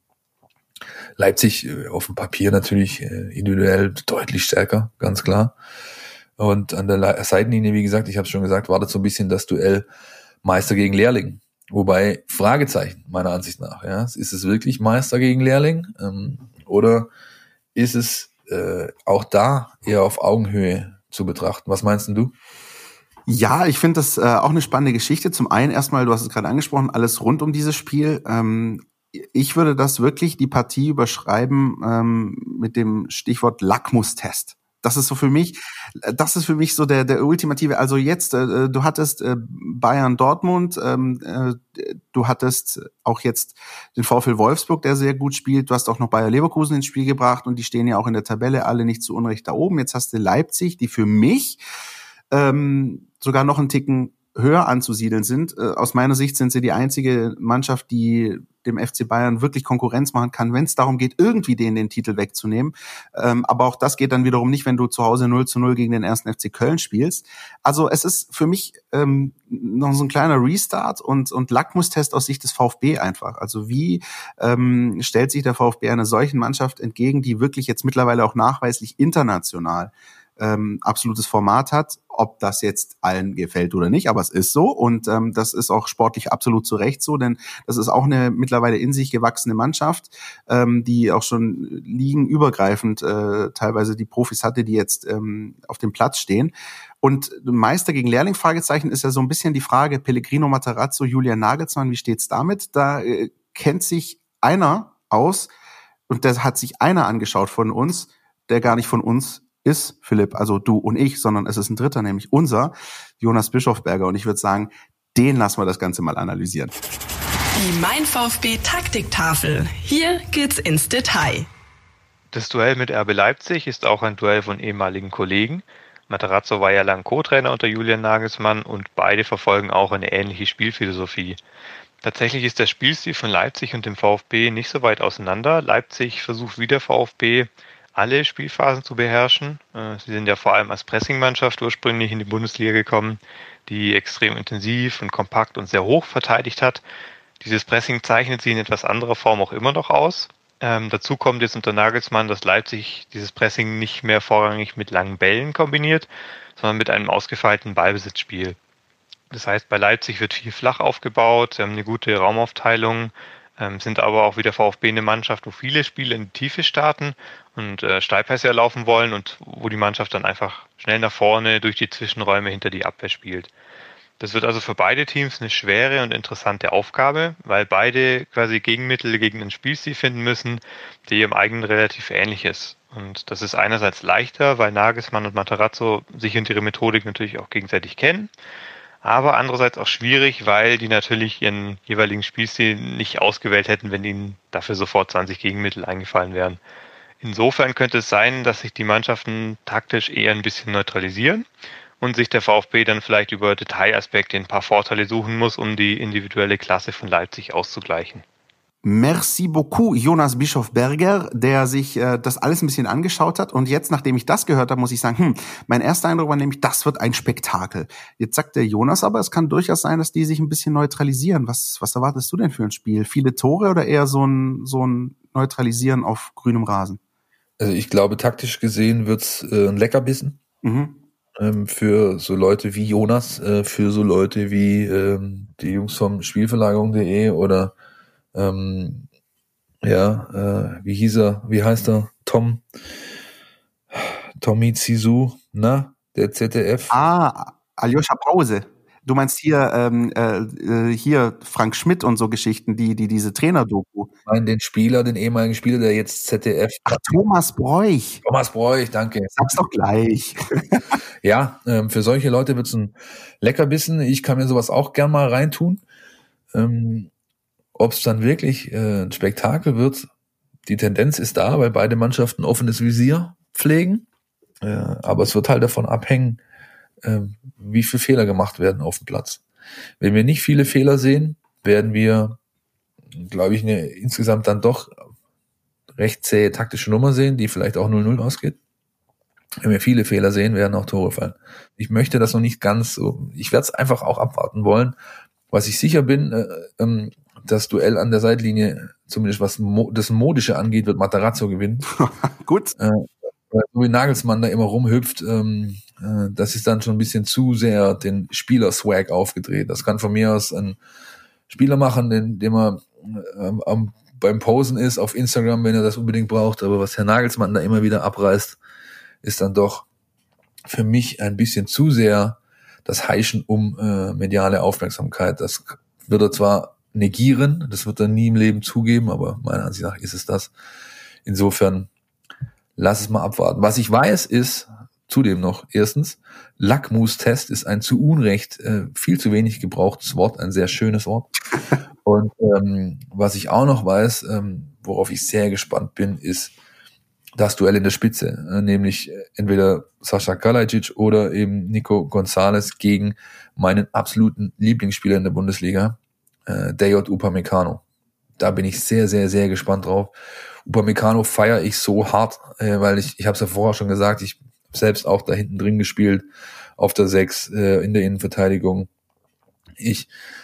Leipzig äh, auf dem Papier natürlich äh, individuell deutlich stärker, ganz klar. Und an der Le- Seitenlinie, wie gesagt, ich habe schon gesagt, wartet so ein bisschen das Duell Meister gegen Lehrling. Wobei, Fragezeichen, meiner Ansicht nach. Ja, ist es wirklich Meister gegen Lehrling? Ähm, oder ist es äh, auch da eher auf Augenhöhe zu betrachten? Was meinst denn du? Ja, ich finde das äh, auch eine spannende Geschichte. Zum einen erstmal, du hast es gerade angesprochen, alles rund um dieses Spiel. Ähm, ich würde das wirklich die Partie überschreiben ähm, mit dem Stichwort Lackmustest. Das ist so für mich, das ist für mich so der der ultimative. Also jetzt, äh, du hattest äh, Bayern Dortmund, ähm, äh, du hattest auch jetzt den VfL Wolfsburg, der sehr gut spielt. Du hast auch noch Bayer Leverkusen ins Spiel gebracht und die stehen ja auch in der Tabelle alle nicht zu Unrecht da oben. Jetzt hast du Leipzig, die für mich ähm, sogar noch einen Ticken höher anzusiedeln sind. Äh, aus meiner Sicht sind sie die einzige Mannschaft, die dem F C Bayern wirklich Konkurrenz machen kann, wenn es darum geht, irgendwie denen den Titel wegzunehmen. Ähm, aber auch das geht dann wiederum nicht, wenn du zu Hause null zu null gegen den ersten F C Köln spielst. Also es ist für mich ähm, noch so ein kleiner Restart und, und Lackmustest aus Sicht des VfB einfach. Also wie ähm, stellt sich der VfB einer solchen Mannschaft entgegen, die wirklich jetzt mittlerweile auch nachweislich international Ähm, absolutes Format hat, ob das jetzt allen gefällt oder nicht, aber es ist so und ähm, das ist auch sportlich absolut zu Recht so, denn das ist auch eine mittlerweile in sich gewachsene Mannschaft, ähm, die auch schon ligenübergreifend äh, teilweise die Profis hatte, die jetzt ähm, auf dem Platz stehen. Und Meister gegen Lehrling, Fragezeichen, ist ja so ein bisschen die Frage, Pellegrino Matarazzo, Julian Nagelsmann, wie steht's damit? Da äh, kennt sich einer aus und da hat sich einer angeschaut von uns, der gar nicht von uns ist, Philipp, also du und ich, sondern es ist ein Dritter, nämlich unser, Jonas Bischofberger. Und ich würde sagen, den lassen wir das Ganze mal analysieren. Die Mein VfB Taktiktafel. Hier geht's ins Detail. Das Duell mit R B Leipzig ist auch ein Duell von ehemaligen Kollegen. Matarazzo war ja lang Co-Trainer unter Julian Nagelsmann und beide verfolgen auch eine ähnliche Spielphilosophie. Tatsächlich ist der Spielstil von Leipzig und dem VfB nicht so weit auseinander. Leipzig versucht wie der VfB alle Spielphasen zu beherrschen. Sie sind ja vor allem als Pressingmannschaft ursprünglich in die Bundesliga gekommen, die extrem intensiv und kompakt und sehr hoch verteidigt hat. Dieses Pressing zeichnet sie in etwas anderer Form auch immer noch aus. Ähm, dazu kommt jetzt unter Nagelsmann, dass Leipzig dieses Pressing nicht mehr vorrangig mit langen Bällen kombiniert, sondern mit einem ausgefeilten Ballbesitzspiel. Das heißt, bei Leipzig wird viel flach aufgebaut, sie haben eine gute Raumaufteilung, ähm, sind aber auch wie der VfB eine Mannschaft, wo viele Spiele in die Tiefe starten und äh, Steilpässe erlaufen wollen und wo die Mannschaft dann einfach schnell nach vorne durch die Zwischenräume hinter die Abwehr spielt. Das wird also für beide Teams eine schwere und interessante Aufgabe, weil beide quasi Gegenmittel gegen einen Spielstil finden müssen, der ihrem eigenen relativ ähnlich ist. Und das ist einerseits leichter, weil Nagelsmann und Matarazzo sich und ihre Methodik natürlich auch gegenseitig kennen, aber andererseits auch schwierig, weil die natürlich ihren jeweiligen Spielstil nicht ausgewählt hätten, wenn ihnen dafür sofort zwanzig Gegenmittel eingefallen wären. Insofern könnte es sein, dass sich die Mannschaften taktisch eher ein bisschen neutralisieren und sich der VfB dann vielleicht über Detailaspekte ein paar Vorteile suchen muss, um die individuelle Klasse von Leipzig auszugleichen. Merci beaucoup, Jonas Bischof-Berger, der sich äh, das alles ein bisschen angeschaut hat. Und jetzt, nachdem ich das gehört habe, muss ich sagen, hm, mein erster Eindruck war nämlich, das wird ein Spektakel. Jetzt sagt der Jonas aber, es kann durchaus sein, dass die sich ein bisschen neutralisieren. Was, was erwartest du denn für ein Spiel? Viele Tore oder eher so ein, so ein Neutralisieren auf grünem Rasen? Also ich glaube, taktisch gesehen wird's äh, ein Leckerbissen. Mhm. Für so Leute wie Jonas, für so Leute wie ähm, die Jungs vom Spielverlagerung punkt de oder ähm, ja, äh, wie hieß er, wie heißt er? Tom Tommy Zizou, na, der Z D F. Ah, Aljoscha Pause. Du meinst hier ähm, äh, hier Frank Schmidt und so Geschichten, die die diese Trainer-Doku. Ich meine den Spieler, den ehemaligen Spieler, der jetzt Z D F. Ach, Thomas Broich. Thomas Broich, danke. Sag's doch gleich. Ja, ähm, für solche Leute wird's ein Leckerbissen. Ich kann mir sowas auch gern mal reintun. Ähm, Ob es dann wirklich äh, ein Spektakel wird, die Tendenz ist da, weil beide Mannschaften offenes Visier pflegen. Äh, aber es wird halt davon abhängen, äh, wie viele Fehler gemacht werden auf dem Platz. Wenn wir nicht viele Fehler sehen, werden wir, glaube ich, eine insgesamt dann doch recht zähe taktische Nummer sehen, die vielleicht auch null null ausgeht. Wenn wir viele Fehler sehen, werden auch Tore fallen. Ich möchte das noch nicht ganz so, ich werde es einfach auch abwarten wollen. Was ich sicher bin, äh, ähm, das Duell an der Seitlinie, zumindest was Mo- das Modische angeht, wird Matarazzo gewinnen. Gut. Äh, so wie Nagelsmann da immer rumhüpft, ähm, äh, das ist dann schon ein bisschen zu sehr den Spieler-Swag aufgedreht. Das kann von mir aus ein Spieler machen, den, den man äh, am, beim Posen ist auf Instagram, wenn er das unbedingt braucht. Aber was Herr Nagelsmann da immer wieder abreißt, ist dann doch für mich ein bisschen zu sehr das Heischen um äh, mediale Aufmerksamkeit. Das wird er zwar negieren, das wird er nie im Leben zugeben, aber meiner Ansicht nach ist es das. Insofern lass es mal abwarten. Was ich weiß ist, zudem noch, erstens, Lackmustest ist ein zu Unrecht äh, viel zu wenig gebrauchtes Wort, ein sehr schönes Wort. Und ähm, was ich auch noch weiß, ähm, worauf ich sehr gespannt bin, ist das Duell in der Spitze, äh, nämlich entweder Sascha Kalajdzic oder eben Nico Gonzalez gegen meinen absoluten Lieblingsspieler in der Bundesliga, äh, Dayot Upamecano. Da bin ich sehr, sehr, sehr gespannt drauf. Upamecano feiere ich so hart, äh, weil ich, ich habe es ja vorher schon gesagt, ich habe selbst auch da hinten drin gespielt, auf der sechs, äh, in der Innenverteidigung. Ich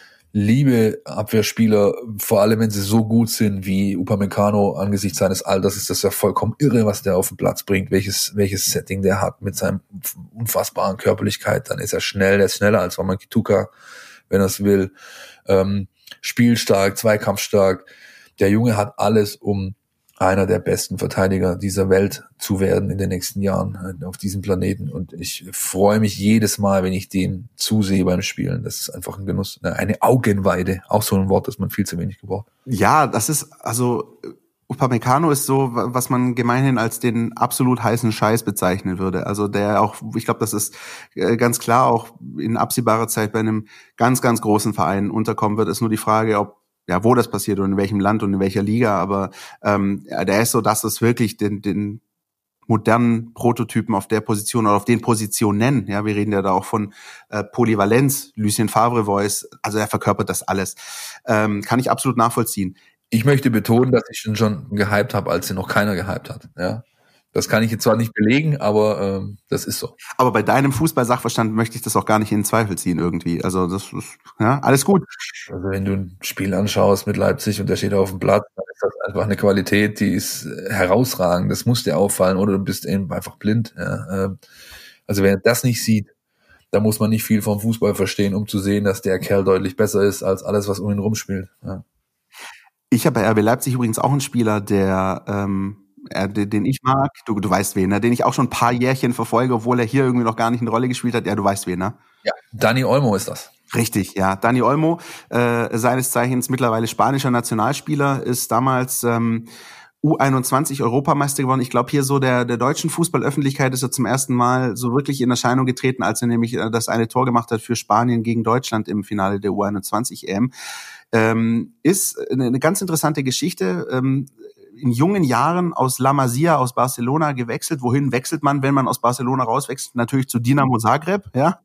liebe Abwehrspieler, vor allem wenn sie so gut sind wie Upamecano angesichts seines Alters, ist das ja vollkommen irre, was der auf den Platz bringt, welches welches Setting der hat mit seinem unfassbaren Körperlichkeit. Dann ist er schnell, der ist schneller als Wamangituka, wenn er es will. Ähm, spielstark, zweikampfstark. Der Junge hat alles, um einer der besten Verteidiger dieser Welt zu werden in den nächsten Jahren auf diesem Planeten. Und ich freue mich jedes Mal, wenn ich den zusehe beim Spielen. Das ist einfach ein Genuss, eine Augenweide. Auch so ein Wort, das man viel zu wenig gebraucht. Ja, das ist, also Upamecano ist so, was man gemeinhin als den absolut heißen Scheiß bezeichnen würde. Also der auch, ich glaube, das ist ganz klar auch in absehbarer Zeit bei einem ganz, ganz großen Verein unterkommen wird. Ist nur die Frage, ob ja, wo das passiert und in welchem Land und in welcher Liga, aber ähm, ja, der ist so, dass es wirklich den, den modernen Prototypen auf der Position oder auf den Positionen, ja, wir reden ja da auch von äh, Polyvalenz, Lucien Favre Voice, also er verkörpert das alles. Ähm, kann ich absolut nachvollziehen. Ich möchte betonen, dass ich ihn schon gehypt habe, als ihn noch keiner gehypt hat, ja. Das kann ich jetzt zwar nicht belegen, aber ähm, das ist so. Aber bei deinem Fußball-Sachverstand möchte ich das auch gar nicht in Zweifel ziehen irgendwie. Also das ist, ja, alles gut. Also wenn du ein Spiel anschaust mit Leipzig und der steht auf dem Platz, dann ist das einfach eine Qualität, die ist herausragend. Das muss dir auffallen oder du bist eben einfach blind. Ja. Also wer das nicht sieht, da muss man nicht viel vom Fußball verstehen, um zu sehen, dass der Kerl deutlich besser ist als alles, was um ihn rumspielt. Ja. Ich habe bei R B Leipzig übrigens auch einen Spieler, der ähm, er, den ich mag. Du, du weißt wen, ne? Den ich auch schon ein paar Jährchen verfolge, obwohl er hier irgendwie noch gar nicht eine Rolle gespielt hat. Ja, du weißt wen, ne? Ja, Dani Olmo ist das. Richtig, ja. Dani Olmo, äh, seines Zeichens mittlerweile spanischer Nationalspieler, ist damals ähm, U einundzwanzig Europameister geworden. Ich glaube, hier so der der deutschen Fußballöffentlichkeit ist er zum ersten Mal so wirklich in Erscheinung getreten, als er nämlich äh, das eine Tor gemacht hat für Spanien gegen Deutschland im Finale der U einundzwanzig E M. Ähm, ist eine, eine ganz interessante Geschichte. Ähm, in jungen Jahren aus La Masia, aus Barcelona gewechselt. Wohin wechselt man, wenn man aus Barcelona rauswechselt? Natürlich zu Dinamo Zagreb, ja.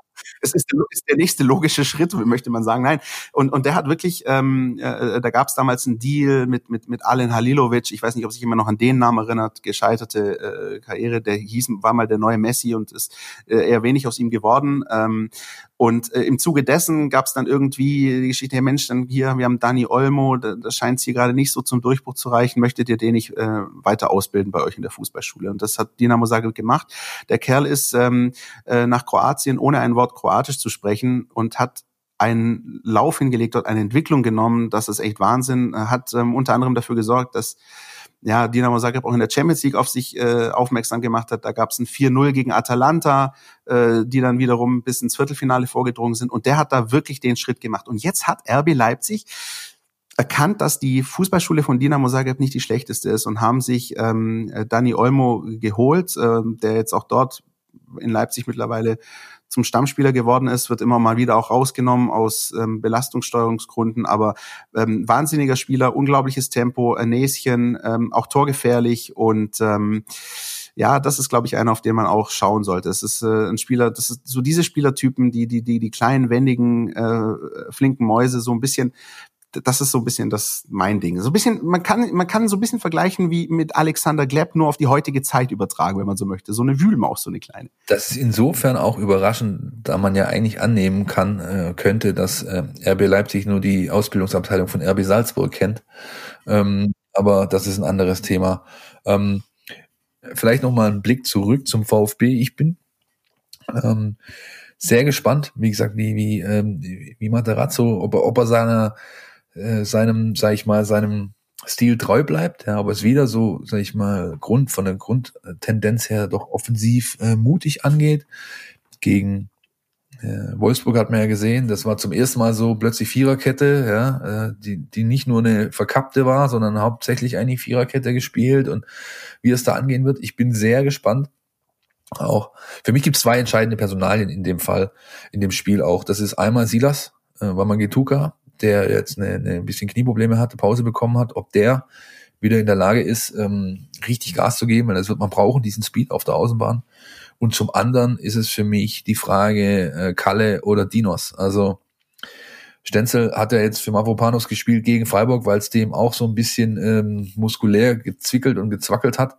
Es ist, ist der nächste logische Schritt, möchte man sagen. Nein. Und, und der hat wirklich, ähm, äh, da gab es damals einen Deal mit, mit, mit Alen Halilovic. Ich weiß nicht, ob sich immer noch an den Namen erinnert. Gescheiterte äh, Karriere. Der hieß, war mal der neue Messi und ist äh, eher wenig aus ihm geworden. Ähm, und äh, im Zuge dessen gab es dann irgendwie die Geschichte, hey Mensch, dann hier, wir haben Dani Olmo, da, das scheint hier gerade nicht so zum Durchbruch zu reichen. Möchtet ihr den nicht äh, weiter ausbilden bei euch in der Fußballschule? Und das hat Dinamo Zagreb gemacht. Der Kerl ist ähm, äh, nach Kroatien, ohne ein Wort Kroatisch zu sprechen, und hat einen Lauf hingelegt, dort eine Entwicklung genommen, das ist echt Wahnsinn, hat ähm, unter anderem dafür gesorgt, dass ja Dinamo Zagreb auch in der Champions League auf sich äh, aufmerksam gemacht hat. Da gab es ein vier null gegen Atalanta, äh, die dann wiederum bis ins Viertelfinale vorgedrungen sind, und der hat da wirklich den Schritt gemacht. Und jetzt hat R B Leipzig erkannt, dass die Fußballschule von Dinamo Zagreb nicht die schlechteste ist, und haben sich ähm, Dani Olmo geholt, äh, der jetzt auch dort in Leipzig mittlerweile zum Stammspieler geworden ist, wird immer mal wieder auch rausgenommen aus ähm, Belastungssteuerungsgründen, aber ähm, wahnsinniger Spieler, unglaubliches Tempo, ein Näschen, ähm, auch torgefährlich, und ähm, ja, das ist, glaube ich, einer, auf den man auch schauen sollte. Es ist äh, ein Spieler, das ist so diese Spielertypen, die die die die kleinen, wendigen, äh, flinken Mäuse, so ein bisschen. Das ist so ein bisschen das mein Ding. So ein bisschen, man kann, man kann so ein bisschen vergleichen wie mit Alexander Gleb, nur auf die heutige Zeit übertragen, wenn man so möchte. So eine Wühlmaus, so eine kleine. Das ist insofern auch überraschend, da man ja eigentlich annehmen kann, äh, könnte, dass äh, R B Leipzig nur die Ausbildungsabteilung von R B Salzburg kennt. Ähm, aber das ist ein anderes Thema. Ähm, vielleicht nochmal einen Blick zurück zum VfB. Ich bin ähm, sehr gespannt, wie gesagt, wie, wie, ähm, wie Materazzo, ob er, ob er seiner seinem, sag ich mal, seinem Stil treu bleibt, ja, aber es wieder so, sag ich mal, Grund von der Grundtendenz her doch offensiv äh, mutig angeht. Gegen äh, Wolfsburg hat man ja gesehen, das war zum ersten Mal so plötzlich Viererkette, ja, äh, die die nicht nur eine verkappte war, sondern hauptsächlich eigentlich Viererkette gespielt, und wie es da angehen wird, ich bin sehr gespannt. Auch für mich gibt es zwei entscheidende Personalien in dem Fall, in dem Spiel auch. Das ist einmal Silas äh, Wamangituka, der jetzt eine, eine ein bisschen Knieprobleme hatte, Pause bekommen hat, ob der wieder in der Lage ist, ähm, richtig Gas zu geben, weil das wird man brauchen, diesen Speed auf der Außenbahn. Und zum anderen ist es für mich die Frage äh, Kalle oder Dinos. Also Stenzel hat ja jetzt für Mavropanos gespielt gegen Freiburg, weil es dem auch so ein bisschen ähm, muskulär gezwickelt und gezwackelt hat.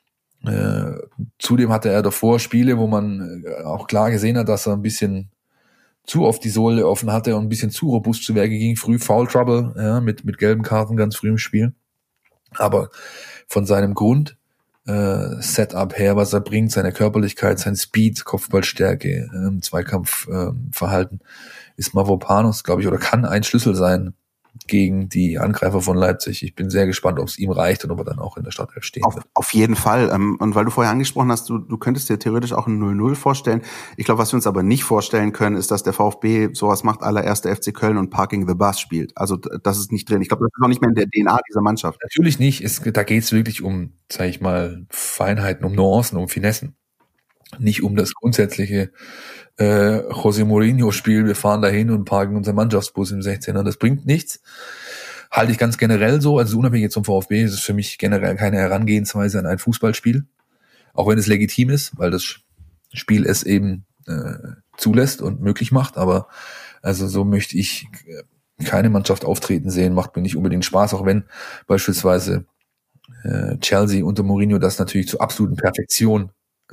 Äh, zudem hatte er davor Spiele, wo man äh, auch klar gesehen hat, dass er ein bisschen zu oft die Sohle offen hatte und ein bisschen zu robust zu Werke ging, früh Foul Trouble, ja, mit mit gelben Karten ganz früh im Spiel. Aber von seinem Grund äh, Setup her, was er bringt, seine Körperlichkeit, sein Speed, Kopfballstärke, ähm, Zweikampfverhalten, ähm, ist Mavropanos, glaube ich, oder kann ein Schlüssel sein gegen die Angreifer von Leipzig. Ich bin sehr gespannt, ob es ihm reicht und ob er dann auch in der Startelf stehen auf, wird. Auf jeden Fall. Und weil du vorher angesprochen hast, du, du könntest dir theoretisch auch ein null null vorstellen. Ich glaube, was wir uns aber nicht vorstellen können, ist, dass der VfB sowas macht, aller erster F C Köln und Parking the Bus spielt. Also das ist nicht drin. Ich glaube, das ist noch nicht mehr in der D N A dieser Mannschaft. Natürlich nicht. Es, da geht es wirklich um, sage ich mal, Feinheiten, um Nuancen, um Finessen. Nicht um das grundsätzliche äh, José Mourinho-Spiel, wir fahren dahin und parken unser Mannschaftsbus im sechzehner. Das bringt nichts. Halte ich ganz generell so, also unabhängig zum VfB ist es für mich generell keine Herangehensweise an ein Fußballspiel. Auch wenn es legitim ist, weil das Spiel es eben äh, zulässt und möglich macht. Aber also so möchte ich keine Mannschaft auftreten sehen, macht mir nicht unbedingt Spaß, auch wenn beispielsweise äh, Chelsea unter Mourinho das natürlich zur absoluten Perfektion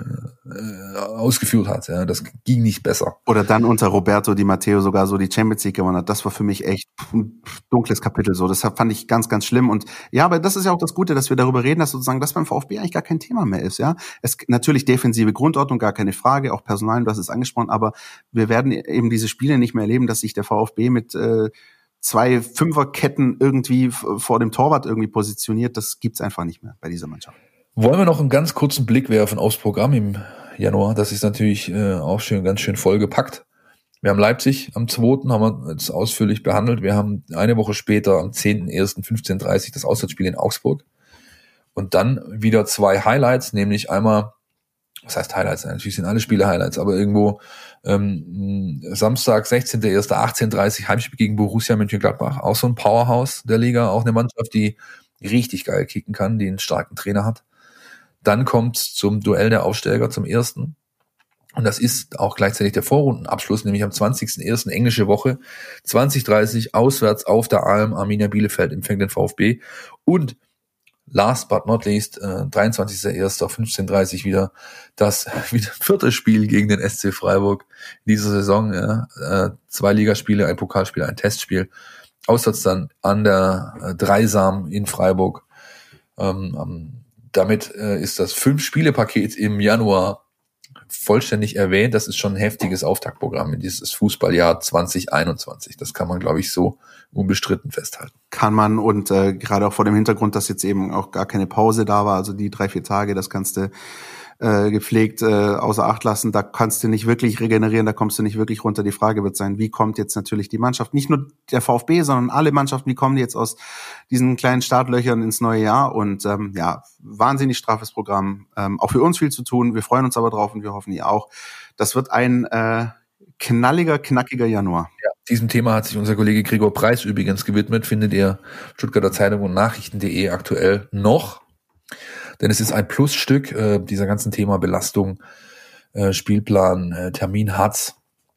äh, ausgeführt hat. Ja, das ging nicht besser. Oder dann unter Roberto Di Matteo sogar so die Champions League gewonnen hat. Das war für mich echt ein dunkles Kapitel. So, das fand ich ganz, ganz schlimm. Und ja, aber das ist ja auch das Gute, dass wir darüber reden, dass sozusagen das beim VfB eigentlich gar kein Thema mehr ist. Ja, es natürlich defensive Grundordnung, gar keine Frage, auch Personal, du hast es angesprochen. Aber wir werden eben diese Spiele nicht mehr erleben, dass sich der VfB mit äh, zwei Fünferketten irgendwie vor dem Torwart irgendwie positioniert. Das gibt's einfach nicht mehr bei dieser Mannschaft. Wollen wir noch einen ganz kurzen Blick werfen aufs Programm im Januar? Das ist natürlich äh, auch schön, ganz schön vollgepackt. Wir haben Leipzig am zweiten haben wir jetzt ausführlich behandelt. Wir haben eine Woche später am zehnten ersten fünfzehn Uhr dreißig das Auswärtsspiel in Augsburg. Und dann wieder zwei Highlights, nämlich einmal, was heißt Highlights? Natürlich sind alle Spiele Highlights, aber irgendwo ähm, Samstag, sechzehnten ersten achtzehn Uhr dreißig Heimspiel gegen Borussia Mönchengladbach. Auch so ein Powerhouse der Liga, auch eine Mannschaft, die richtig geil kicken kann, die einen starken Trainer hat. Dann kommt zum Duell der Aufsteiger zum ersten. Und das ist auch gleichzeitig der Vorrundenabschluss, nämlich am zwanzigsten ersten englische Woche, zwanzig Uhr dreißig auswärts auf der Alm, Arminia Bielefeld empfängt den VfB. Und last but not least, äh, dreiundzwanzigsten ersten fünfzehn Uhr dreißig wieder das wieder vierte Spiel gegen den S C Freiburg in dieser Saison. Ja, äh, zwei Ligaspiele, ein Pokalspiel, ein Testspiel. Auswärts dann an der äh, Dreisam in Freiburg. Ähm, am Damit äh, ist das Fünf-Spiele-Paket im Januar vollständig erwähnt. Das ist schon ein heftiges Auftaktprogramm in dieses Fußballjahr zwanzig einundzwanzig. Das kann man, glaube ich, so unbestritten festhalten. Kann man und äh, gerade auch vor dem Hintergrund, dass jetzt eben auch gar keine Pause da war, also die drei, vier Tage, das kannst du äh, gepflegt äh, außer Acht lassen. Da kannst du nicht wirklich regenerieren, da kommst du nicht wirklich runter. Die Frage wird sein, wie kommt jetzt natürlich die Mannschaft, nicht nur der VfB, sondern alle Mannschaften, wie kommen die jetzt aus diesen kleinen Startlöchern ins neue Jahr? Und ähm, ja, wahnsinnig straffes Programm. Ähm, auch für uns viel zu tun. Wir freuen uns aber drauf und wir hoffen ihr auch. Das wird ein äh, knalliger, knackiger Januar. Ja, diesem Thema hat sich unser Kollege Gregor Preis übrigens gewidmet. Findet ihr Stuttgarter Zeitung und Nachrichten punkt de aktuell noch. Denn es ist ein Plusstück äh, dieser ganzen Thema Belastung, äh, Spielplan, äh, Termin hat's.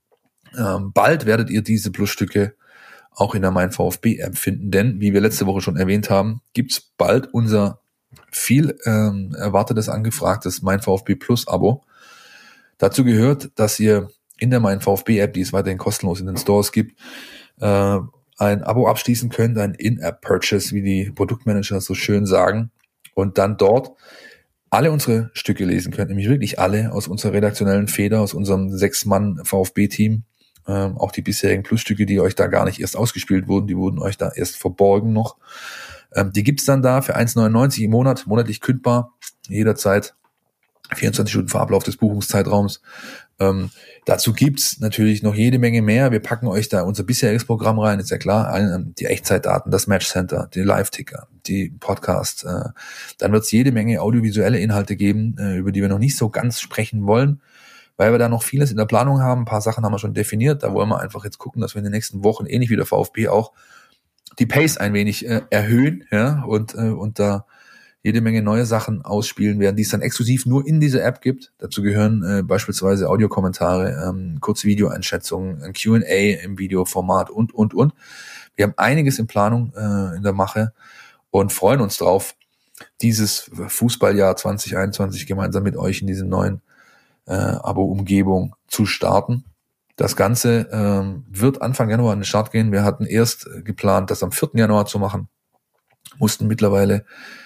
Ähm, bald werdet ihr diese Plusstücke auch in der Mein VfB-App finden, denn, wie wir letzte Woche schon erwähnt haben, gibt's bald unser viel ähm, erwartetes, angefragtes Mein VfB Plus-Abo. Dazu gehört, dass ihr in der Mein VfB-App, die es weiterhin kostenlos in den Stores gibt, äh, ein Abo abschließen könnt, ein In-App-Purchase, wie die Produktmanager so schön sagen, und dann dort alle unsere Stücke lesen könnt, nämlich wirklich alle aus unserer redaktionellen Feder, aus unserem Sechs-Mann-VfB-Team, ähm, auch die bisherigen Plusstücke, die euch da gar nicht erst ausgespielt wurden, die wurden euch da erst verborgen noch. Ähm, die gibt's dann da für eins neunundneunzig im Monat, monatlich kündbar, jederzeit, vierundzwanzig Stunden vor Ablauf des Buchungszeitraums. Ähm, dazu gibt's natürlich noch jede Menge mehr. Wir packen euch da unser bisheriges Programm rein, ist ja klar. Ein, die Echtzeitdaten, das Matchcenter, die Live-Ticker, die Podcasts. Äh, dann wird's jede Menge audiovisuelle Inhalte geben, äh, über die wir noch nicht so ganz sprechen wollen, weil wir da noch vieles in der Planung haben. Ein paar Sachen haben wir schon definiert. Da wollen wir einfach jetzt gucken, dass wir in den nächsten Wochen, ähnlich wie der VfB, auch die Pace ein wenig äh, erhöhen, ja, und, äh, und da jede Menge neue Sachen ausspielen werden, die es dann exklusiv nur in dieser App gibt. Dazu gehören äh, beispielsweise Audiokommentare, ähm, kurze Videoeinschätzungen, ein Q and A im Videoformat und, und, und. Wir haben einiges in Planung, äh, in der Mache und freuen uns drauf, dieses Fußballjahr zwanzig einundzwanzig gemeinsam mit euch in diesem neuen äh, Abo-Umgebung zu starten. Das Ganze ähm, wird Anfang Januar an den Start gehen. Wir hatten erst geplant, das am vierten Januar zu machen, mussten mittlerweile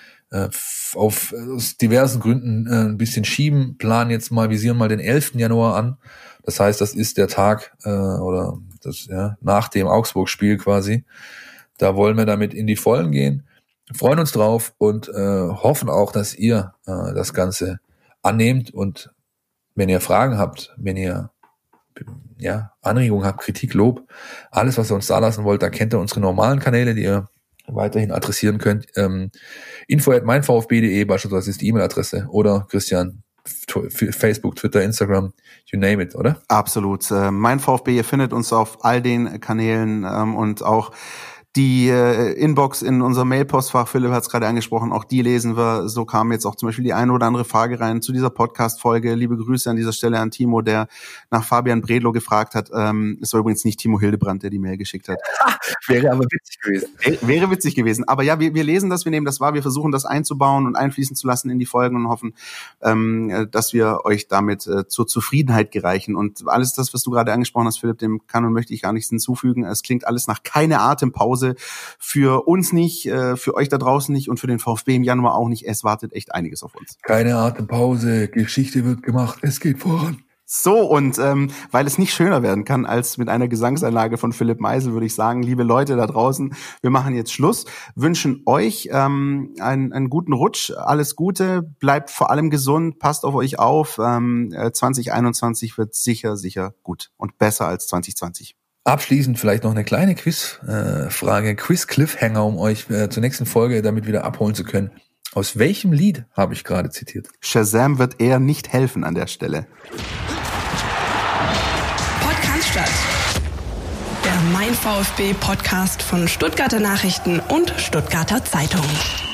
auf aus diversen Gründen äh, ein bisschen schieben, planen jetzt mal, visieren mal den elften Januar an. Das heißt, das ist der Tag äh, oder das ja nach dem Augsburg-Spiel quasi. Da wollen wir damit in die Vollen gehen, freuen uns drauf und äh, hoffen auch, dass ihr äh, das Ganze annehmt. Und wenn ihr Fragen habt, wenn ihr ja Anregungen habt, Kritik, Lob, alles, was ihr uns da lassen wollt, da kennt ihr unsere normalen Kanäle, die ihr weiterhin adressieren könnt. Ähm, info at mein v f b punkt de beispielsweise ist die E-Mail-Adresse. Oder Christian, t- Facebook, Twitter, Instagram, you name it, oder? Absolut. Äh, mein VfB, ihr findet uns auf all den Kanälen ähm, und auch Die äh, Inbox in unserem Mailpostfach, Philipp hat es gerade angesprochen, auch die lesen wir. So kam jetzt auch zum Beispiel die eine oder andere Frage rein zu dieser Podcast-Folge. Liebe Grüße an dieser Stelle an Timo, der nach Fabian Bredlow gefragt hat. Ähm, es war übrigens nicht Timo Hildebrand, der die Mail geschickt hat. Wäre aber witzig gewesen. Wäre, wäre witzig gewesen. Aber ja, wir, wir lesen das, wir nehmen das wahr, wir versuchen das einzubauen und einfließen zu lassen in die Folgen und hoffen, ähm, dass wir euch damit äh, zur Zufriedenheit gereichen. Und alles das, was du gerade angesprochen hast, Philipp, dem kann und möchte ich gar nichts hinzufügen. Es klingt alles nach keine Atempause. Für uns nicht, für euch da draußen nicht und für den VfB im Januar auch nicht. Es wartet echt einiges auf uns. Keine Atempause, Geschichte wird gemacht, es geht voran. So, und ähm, weil es nicht schöner werden kann als mit einer Gesangseinlage von Philipp Meisel, würde ich sagen, liebe Leute da draußen, wir machen jetzt Schluss, wünschen euch ähm, einen, einen guten Rutsch, alles Gute, bleibt vor allem gesund, passt auf euch auf. Ähm, zwanzig einundzwanzig wird sicher, sicher gut und besser als zwanzig zwanzig. Abschließend vielleicht noch eine kleine Quizfrage, äh, Quiz-Cliffhanger, um euch äh, zur nächsten Folge damit wieder abholen zu können. Aus welchem Lied habe ich gerade zitiert? Shazam wird eher nicht helfen an der Stelle. Podcast, der Mein VfB Podcast von Stuttgarter Nachrichten und Stuttgarter Zeitung.